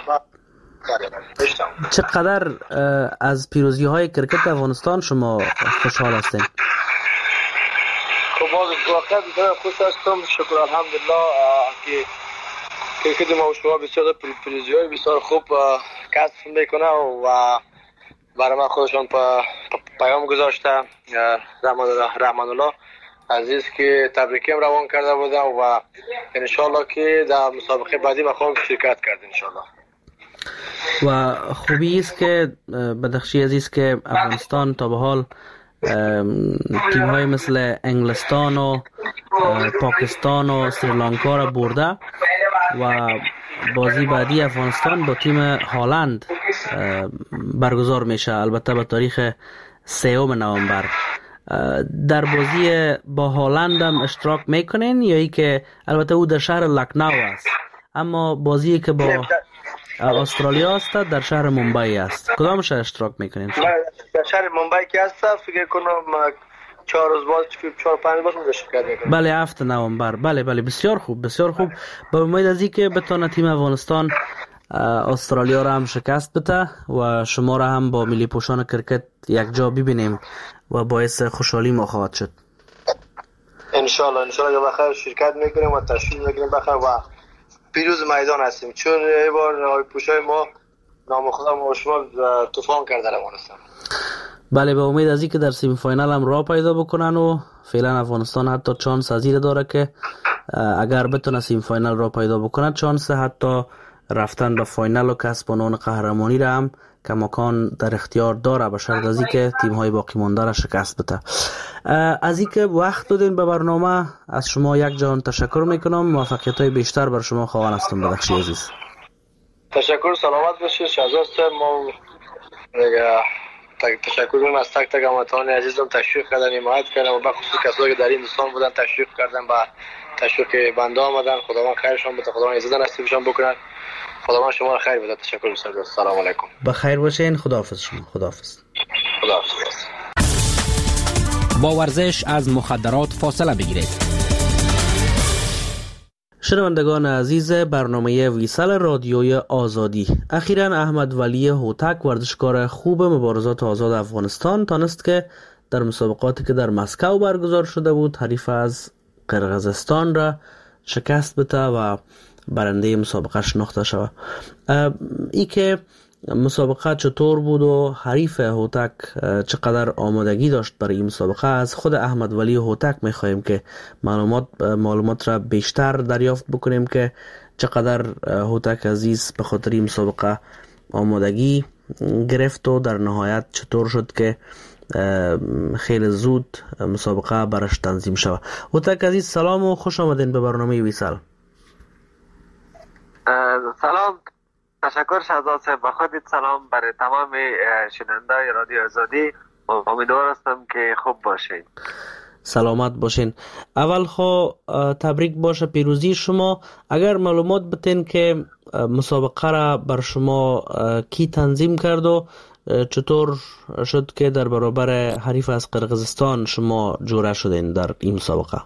چقدر از پیروزی‌های کرکت افغانستان شما خوشحال هستین؟ خب واقعا بسیار خوش هستم، شکر الحمدلله که کرکت ما و شما بسیار پیروزی‌های بسیار خوب کسب میکنه و برای من خودشان پیام گذاشته. رحمان الله عزیز که تبریکی هم روان کرده بوده و انشالله که در مسابقه بعدی ما خواهیم شرکت کرد انشالله. و خوبی است که بدخشی عزیز که افغانستان تا به حال تیم های مثل انگلستان و پاکستان و سریلانکا را برده و بازی بعدی افغانستان با تیم هالند برگزار میشه، البته به تاریخ 3 نوامبر. در بازی با هالند هم اشتراک میکنین یا ای که البته او در شهر لکنو است، اما بازی که با استرالیا است در شهر ممبئی است، کدامش اشتراک میکنین؟ در شهر ممبئی که است فکر کنم 4 روز بعد 4-5 روز شرکت میکنم. بله 7 نوامبر. بله بسیار خوب بسیار خوب. با امید از اینکه بتونه تیم افغانستان استرالیا را هم شکست بده و شما را هم با ملی پوشان کرکت یک جا ببینیم و باعث خوشحالی ما خواهد شد. انشالله بخیر شرکت میکنیم و تشریف میگیریم بخیر و پیروز میدان هستیم، چون یه بار پوشای ما نام خدا ما شما طوفان کرده افغانستان. بله به امید از اینکه در سیمی فاینال هم راه پیدا بکنن و فعلا افغانستان حتی چانس ازیر داره که اگر بتونه سیمی فاینال راه پیدا بکنه چانس حتی رفتن به فاینال و کسب عنوان قهرمانی را هم کماکان در اختیار داره، به شرط از اینکه تیم های باقی مانده را شکست بده. از اینکه وقت دادین به برنامه از شما یک جان تشکر میکنم. موفقیت های بیشتر بر شما خواهان هستم بدخشی عزیز. تشکر، سلامت باشید. شهزاد صاحب ما تشکر میکنم از تک تک هموطنان عزیزم تشویق کردن، حمایت کردن و بخصوص کسایی که در این دوستان بودن تشویق کردن و تشویق بنده آمدن. خداوند خیرشان بده، خداوند عزت نصیبشان بکنه، خداوند شما را خیر بده. تشکر بسیار. سلام علیکم. بخیر باشین. خداحافظ شما. خداحافظ. با ورزش از مخدرات فاصله بگیرید. شنوندگان عزیز برنامه ویسال رادیوی آزادی، اخیراً احمد ولی هوتک ورزشکار خوب مبارزات آزاد افغانستان تانست که در مسابقاتی که در مسکو برگزار شده بود حریف از قرقیزستان را شکست بده و برنده مسابقه شناخته شود. ای که مسابقه چطور بود و حریف هوتک چقدر آمادگی داشت برای این مسابقه از خود احمد ولی هوتک میخواهیم که معلومات را بیشتر دریافت بکنیم که چقدر هوتک عزیز به خاطر این مسابقه آمادگی گرفت و در نهایت چطور شد که خیلی زود مسابقه برش تنظیم شود. هوتک عزیز سلام و خوش آمدین به برنامه ویسال. سلام، تشکر شهزاد صاحب. با خودت سلام برای تمام شنوندگان رادیو آزادی. امیدوار هستم که خوب باشین. سلامت باشین. اول تبریک باشه پیروزی شما. اگر معلومات بتین که مسابقه را بر شما کی تنظیم کرد و چطور شد که در برابر حریف از قرقیزستان شما جوره شدین در این مسابقه؟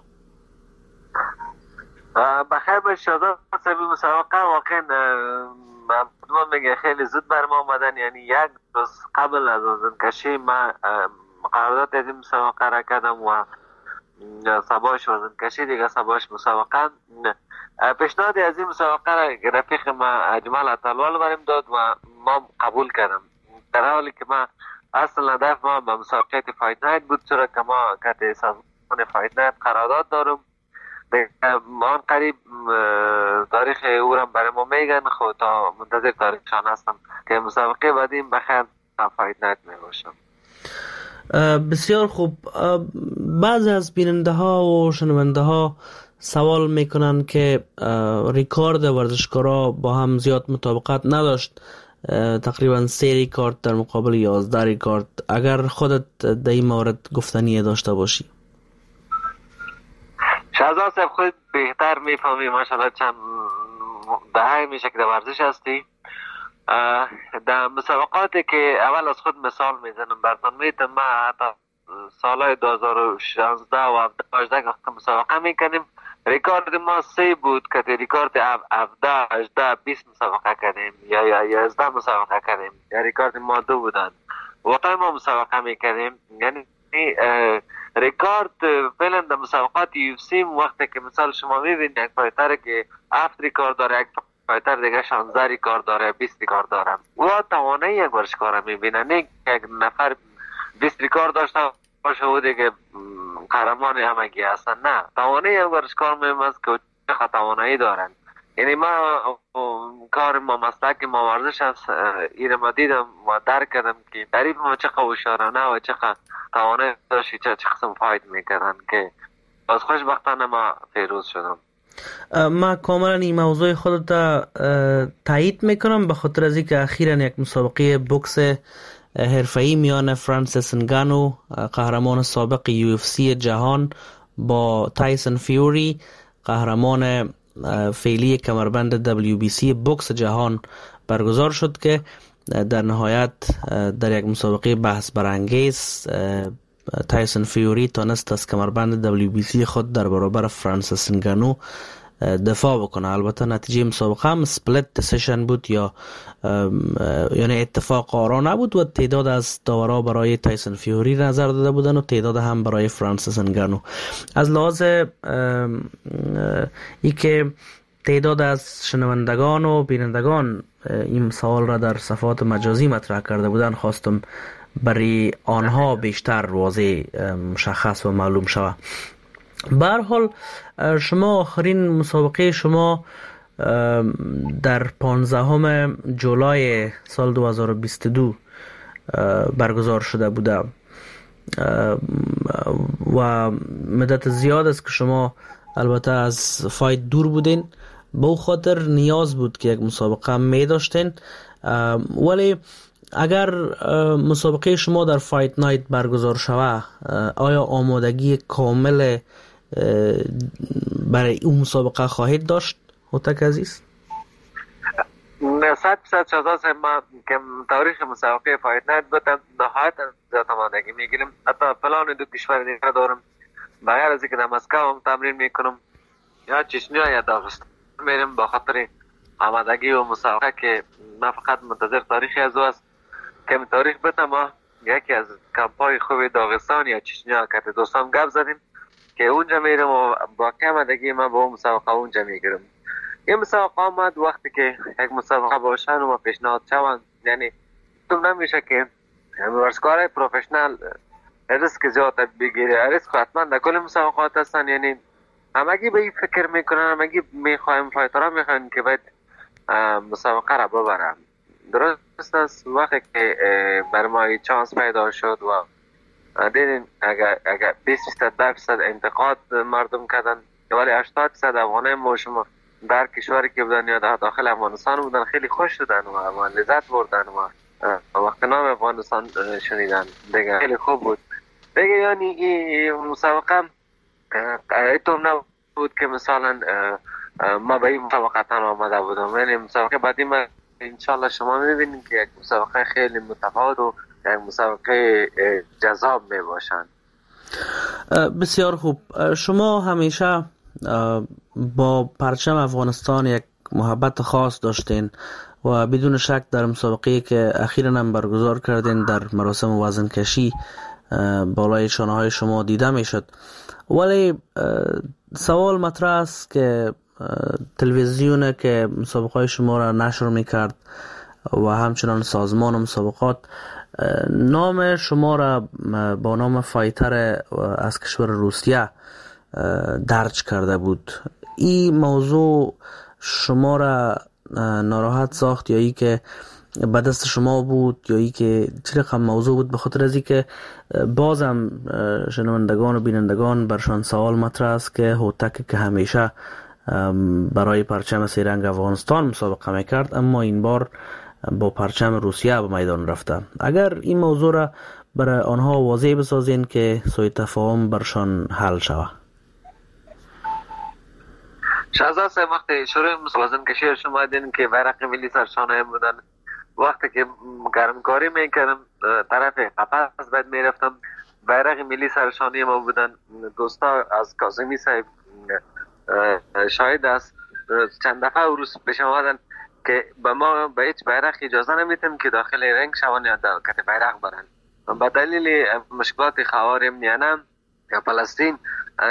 بخیر باش شهزاد صاحب. مسابقه واقعا مردم میگه خیلی زود بر ما آمدن، یعنی یک روز قبل از وزنکشی ما قرارداد از این مسابقه را کردم و صباحش وزنکشی دیگه صباحش مسابقه. پیشنهاد از این مسابقه را رفیق ما اجمل عطالوال بریم داد و ما قبول کردم، در حالی که ما اصل هدف ما به مسابقه فایت نایت بود، چرا که ما کت سازمان فایت نایت قرارداد دارم. ما قریب تاریخ او را برای ما میگن، خود تا منتظر تاریخشان هستم که مسابقه بعدیم بخیر فایت نایت میباشم. بسیار خوب. بعضی از بیننده ها و شنونده ها سوال میکنن که ریکارد ورزشکارا با هم زیاد مطابقت نداشت، تقریبا 3 ریکارد در مقابل 11 ریکارد. اگر خودت در این مورد گفتنی داشته باشی. شهزاد صاحب خود بهتر میفهمی، ماشاءالله چند دهه میشه که در ورزش هستی. در مسابقاتی که اول از خود مثال میزنم براتون میتونم، ما حتی سالهای 2016 و 2018 که مسابقه میکنیم، ریکارد ما 3 بود که ریکارد 17 18 20 مسابقه کردیم یا 11 مسابقه کردیم، یا ریکارد ما 2 بودن وقتی ما مسابقه میکردیم. یعنی ریکارد فعلا در مسابقات UFC وقتی که مثال شما میبینید یک فایتر که 7 ریکارد داره، یک فایتر دیگه 16 ریکارد داره، 20 ریکارد داره، و توانایی یک ورزشکار میبینه، نه یک نفر 20 ریکارد داشته باشه و دیگه قهرمان همگی هستن. نه، توانایی یک ورزشکار میبینه که چه توانایی دارن. یعنی ما کار ما مسلک ما ورزش هست، این ما دیدم و درک کردم که دریب ما چه هوشیارانه و چه توانایی داشتی، چه قسم فاید میکردن که از خوشبختانه ما فیروز شدم. ما کاملا این موضوع خودت تایید میکنم، به خاطر از اینکه اخیراً یک مسابقه بوکس حرفه‌ای میان فرانسیس انگانو قهرمان سابق UFC جهان با تایسون فیوری قهرمان فعلی کمربند WBC بوکس جهان برگزار شد که در نهایت در یک مسابقه بحث برانگیز تایسون فیوری تونست از کمربند WBC خود در برابر فرانسیس انگانو دفاع بکنه. البته نتیجه مسابقه هم سپلیت دیسیشن بود، یا یعنی اتفاق آرا نبود و تعداد از داورا برای تایسون فیوری نظر داده بودن و تعداد هم برای فرانسیس انگانو. از لحاظ ای که تعداد از شنوندگان و بینندگان این سوال را در صفحات مجازی مطرح کرده بودن، خواستم برای آنها بیشتر واضح مشخص و معلوم شود. به هر حال شما آخرین مسابقه شما در 15 جولای سال 2022 برگزار شده بوده و مدت زیاد است که شما البته از فایت دور بودین، به او خاطر نیاز بود که یک مسابقه می داشتین. ولی اگر مسابقه شما در فایت نایت برگزار شود، آیا آمادگی کامل برای اون مسابقه خواهید داشت هوتک عزیز؟ 100% شهزاد صاحب، ما که تاریخ مسابقه فایت نایت بودم نهایت زیاد آمادگی میگیریم. حتی پلان 2 کشور دیگه دارم، بغیر از اینکه در مسکو هم تمرین میکنم، یا چچنیا یا داغستان میرم با خاطر آمادگی و مسابقه که من فقط منتظر تاریخی از او است که تاریخ بدم. یکی از کمپای خوب داغستان یا چچنیا که دوستان گپ زدیم که اونجا میرم و با آمادگی من با اون مسابقه اونجا میگیرم. این مسابقه آمد وقتی که یک مسابقه باشن و پیشنهاد شوند، یعنی تو نمیشه که ورزشکار پروفشنال ریسک زیاد بگیره. ریسک حتما در کل مسابقات هستن، یعنی همگی به این فکر میکنن، همگی میخوایم فایترها میخوایم که باید مسابقه را ببرن. درست است. وقتی که بر ما چانس پیدا شد و دیدین اگر 20% انتقاد مردم کردن، ولی 80% افغانای ما شما در کشوری که بودن یا داخل افغانستان بودن خیلی خوش شدن و لذت بردن و وقت نام افغانستان شنیدن دیگه خیلی خوب بود دیگه. یعنی این مسابقه ایتون نبود که مثلا ما به این مسابقه تنها آمده بودم. یعنی مسابقه بعدی ما انشالله شما میبینید که یک مسابقه خیلی متفاوت و یک مسابقه جذاب می باشند. بسیار خوب. شما همیشه با پرچم افغانستان یک محبت خاص داشتین و بدون شک در مسابقه که اخیراً هم برگزار کردین در مراسم وزن کشی بالای شانه های شما دیده می شد. ولی سوال مطرح است که تلویزیون که مسابقه شما را نشر می کرد و همچنان سازمان مسابقات نام شما را با نام فایتر از کشور روسیه درج کرده بود. این موضوع شما را ناراحت ساخت یا ای که به دست شما بود یا ای که چه رقم موضوع بود؟ به خاطر از این که بازم شنوندگان و بینندگان برشان سوال مطرح است که هوتک که همیشه برای پرچم سیرنگ افغانستان مسابقه میکرد، اما این بار با پرچم روسیه به میدان رفته. اگر این موضوع را برای آنها واضح بسازین که سوء تفاهم برشان حل شود. شهزاد صاحب وقتی شروع وزن کشی شما دیدین که بیرق ملی سرشانه بودن، وقتی که گرمکاری میکردم طرف قفس بعد میرفتم بیرق ملی سرشانه ما بودن. دوستا از کاظمی صاحب شاید است، چند دفعه روز پیش آمدن که به ما به هیچ بیرق اجازه نمیتیم که داخل رنگ شوان یا کت بیرق برن. به دلیل مشکلات خوار امنیانه یا فلسطین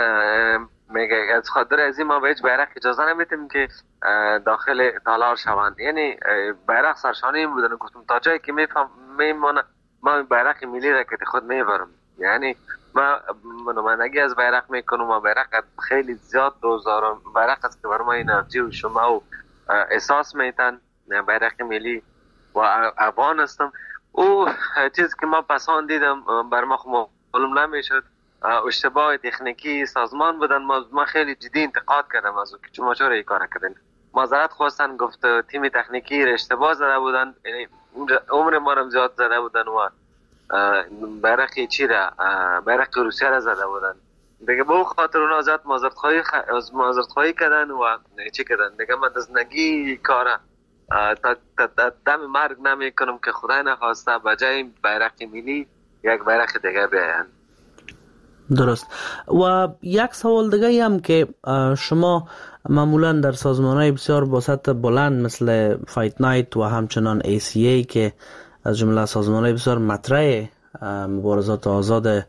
میگه از خاطر از این ما به هیچ بیرق اجازه نمیتیم که داخل تالار شوند. یعنی بیرق سرشانه بودن. گفتم تا جایی که میمونه ما بیرق ملی را که خود میبرم. یعنی ما نمایندگی از بیرق میکنم و بیرق خیلی زیاد دوزارم. بیرق است که بر ما انرژی و شما و احساس میتن. بیرق ملی و افغان هستم. او چیز که ما پسان دیدم بر ما معلوم نمیشد. اشتباه تکنیکی سازمان بودن. ما خیلی جدی انتقاد کردم از او که شما چرا این کار کردین. معذرت خواستن، گفت تیم تکنیکی را اشتباه زده بودن، یعنی عمر ما را زیاد زده بودن و بیرق چی را بیرق روسیه را زده بودن دیگه. به خاطر اون ازت معذرت خواهی کردن و چی کردن دیگه. من دزنگی کار تا دم مرگ نمی کنم که خدای نخواسته بجای بیرق ملی یک بیرق دیگه بیاین. درست. و یک سوال دیگه هم که شما معمولا در سازمان‌های بسیار با سطح بلند مثل فایت نایت و همچنان ACA که از جمله سازمان‌های بسیار مطرح مبارزات آزاد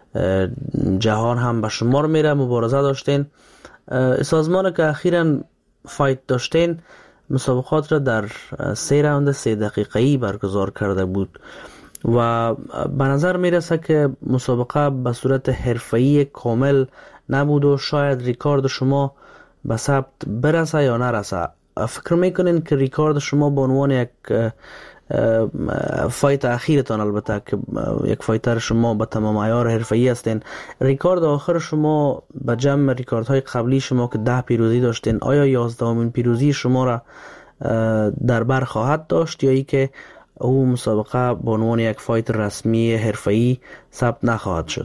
جهان هم به شمار میره مبارزه داشتین. سازمان که اخیراً فایت داشتین مسابقات را در 3 راوند 3 دقیقه‌ای برگزار کرده بود و به نظر میرسه که مسابقه به صورت حرفه‌ای کامل نبود و شاید ریکارد شما به ثبت برسه یا نرسه. فکر میکنین که ریکارد شما به عنوان یک فایت اخیرتان، البته که یک فایتر شما به تمام عیار حرفه‌ای هستین، ریکارد آخر شما به جمع ریکاردهای قبلی شما که 10 پیروزی داشتین، آیا 11مین پیروزی شما را در بر خواهد داشت یا ای که او مسابقه به عنوان یک فایت رسمی حرفه‌ای ثبت نخواهد شد؟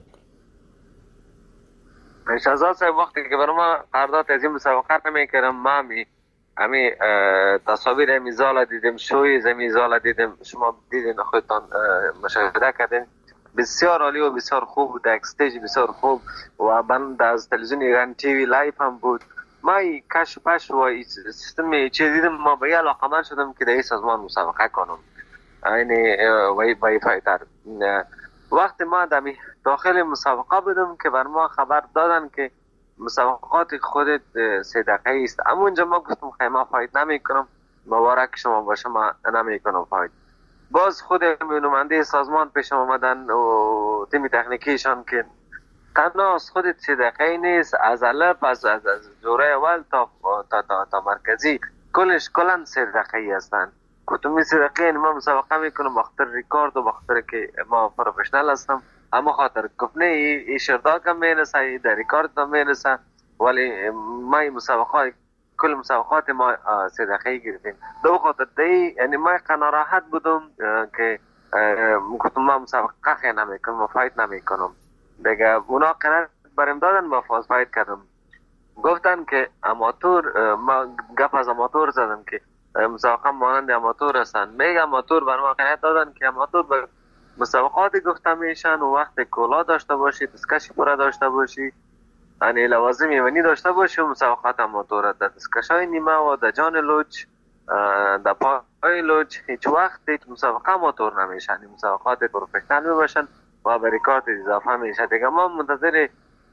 شهزاد صاحب وقتی که برای ما قرارداد از این مسابقه نمیکردم، ما همی تصاویر امیزال دیدیم، شوی امیزال دیدیم، شما دیدین خودتان مشاهده کردین، بسیار عالی و بسیار خوب بود. اکستیج بسیار خوب و بند از تلویزیون ایران تیوی لایف هم بود. ما کش و پش و سیستم چی دیدم، ما به یه علاقمند شدم که در این سازمان مسابقه کنم. یعنی وی فایتر. وقتی ما داخل مسابقه بودم که بر ما خبر دادن که مسابقات خودت 3 دقیقه است، اما اونجا ما گفتم خیلی ما فایت نمی کنم، مبارک شما باشه، ما نمی کنم فایت. باز خود نماینده سازمان پیش آمدن و تیم تکنیکیشان که تنها از خودت 3 دقیقه نیست، از علب از دوره اول تا مرکزی کلا 3 دقیقه هستن. گفتم 3 دقیقه ما مسابقه میکنم بخاطر ریکارد و بخاطر که ما پروفشنال هستم، اما خاطر گفتنه این شرطا کم میرسه، در ریکارد کم میرسه، ولی ما این مسابقات کل مسابقات ما 3 دقیقه گرفتیم. دو خاطر دی یعنی ما قناعت بودم که گفتم ما مسابقه خیلی نمیکنم و فایت نمیکنم دیگه. اونا قرار برام دادن با فاز فایت کردم. گفتن که اماتور، ما گپ از اماتور زدم که مسابقه مانند اماتور هستن. میگه اماتور بر ما قرار دادن که اماتور به مسابقات گفته میشن و وقت کولا داشته باشی، دستکشی پورا داشته باشی، یعنی لوازم ایمنی داشته باشی و مسابقات اماتور در دستکشای نیمه و در جان لوچ در پای لوچ هیچ وقت هیچ مسابقه اماتور نمیشن، مسابقات پروفشنال میباشن و به ریکارد اضافه میشه دیگه. ما منتظر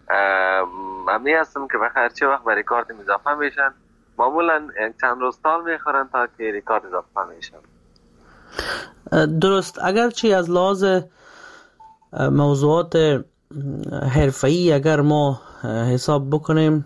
امی هستم که بخیر چه وقت به ریکارد اضافه میشن. معمولا چند روز تال میخورن تا که ریکارد اضافه میشن. درست. اگرچه از لحاظ موضوعات حرفه‌ای اگر ما حساب بکنیم،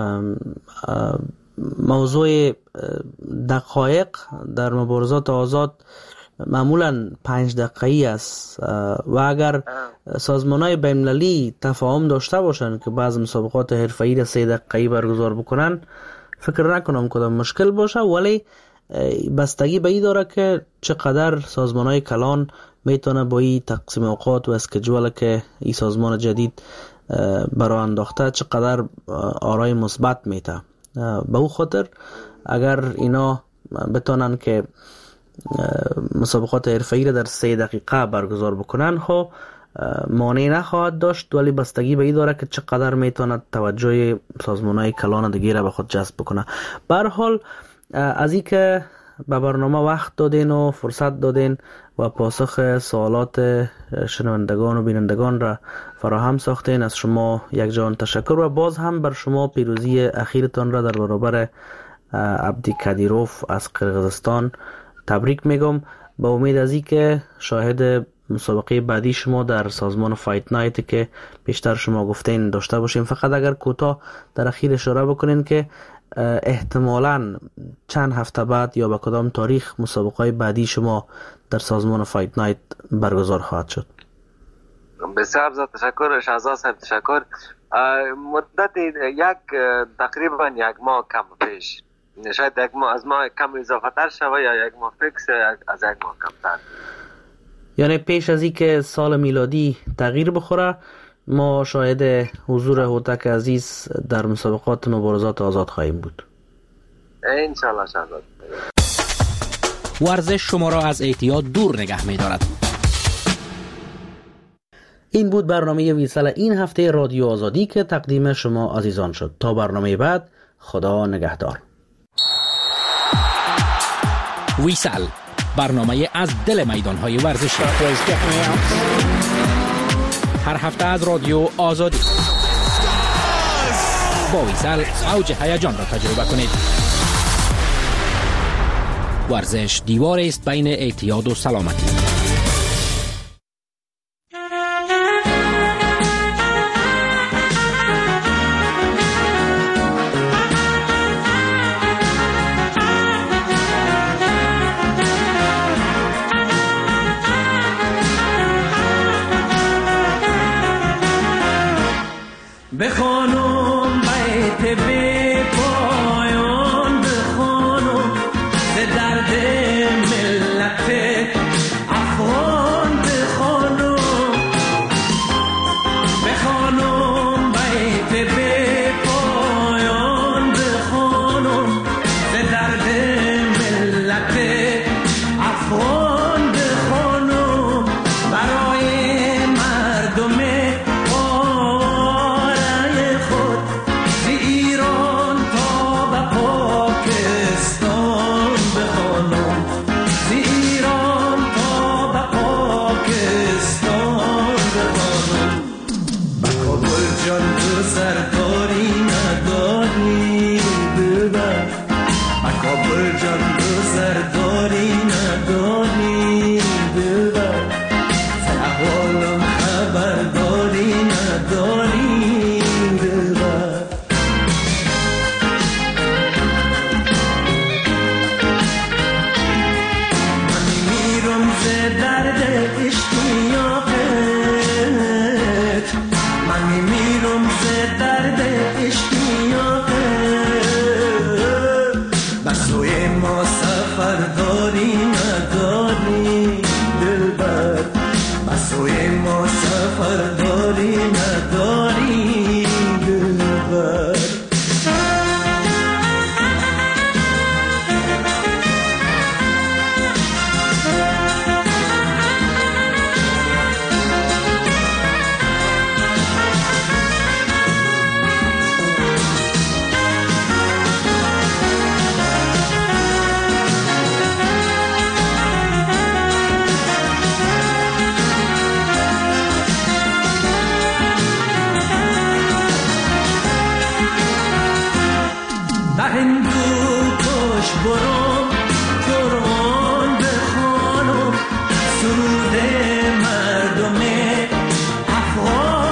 موضوع دقایق در مبارزات آزاد معمولا 5 دقیقه‌ای است و اگر سازمان‌های بین‌المللی تفاهم داشته باشند که بعض مسابقات حرفه‌ای را 3 دقیقه‌ای برگزار بکنن، فکر نکنم کدام مشکل باشه، ولی بستگی به این داره که چقدر سازمان‌های کلان میتونه با این تقسیم اوقات و اسکیجول که این سازمان جدید برای انداخته چقدر آرای مثبت میته. به او خاطر اگر اینا بتونن که مسابقات حرفه‌ای را در 3 دقیقه برگزار بکنن خب مانع نخواهد داشت، ولی بستگی به این داره که چقدر میتواند توجه سازمان‌های کلان دیگه را به خود جذب بکنه. به هر حال از این که به برنامه وقت دادین و فرصت دادین و پاسخ سوالات شنوندگان و بینندگان را فراهم ساختین، از شما یک جان تشکر و باز هم بر شما پیروزی اخیرتان را در برابر عبدی کدیروف از قرقیزستان تبریک میگم. با امید از این که شاهد مسابقه بعدی شما در سازمان فایت نایت که بیشتر شما گفتین داشته باشیم. فقط اگر کوتاه در اخیر اشاره بکنین که احتمالاً چند هفته بعد یا به کدام تاریخ مسابقه بعدی شما در سازمان فایت نایت برگزار خواهد شد؟ بسیار زیاد تشکر شهزاد صاحب، تشکر. مدت تقریبا یک ماه کم پیش، شاید یک ماه از ماه کم اضافه تر شوه یا یک ماه فیکس از یک ماه کمتر، یعنی پیش از این که سال میلادی تغییر بخوره ما شاهد حضور هوتک عزیز در مسابقات مبارزات آزاد خواهیم بود انشالله. شهزاد ورزش شما را از اعتیاد دور نگه می دارد. این بود برنامه ویسل این هفته رادیو آزادی که تقدیم شما عزیزان شد. تا برنامه بعد، خدا نگهدار. ویسل، برنامه از دل میدان‌های ورزشی، هر هفته از رادیو آزادی. با ویسل اوج هیجان را تجربه کنید. ورزش دیوار است بین اعتیاد و سلامتی. بخوانم بیت بی پایان، بخوانم ز درد ملت افغان، بخوانم بیت بی پایان، بخوانم ز درد ملت افغان، بخوانم برای مردم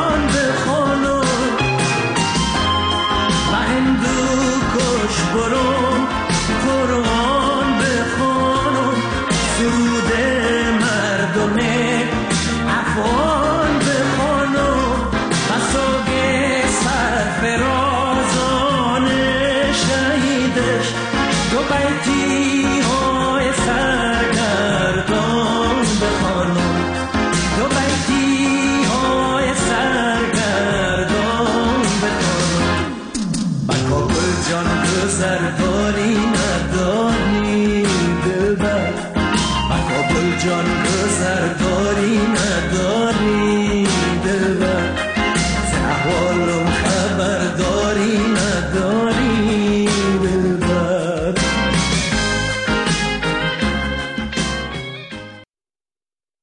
برو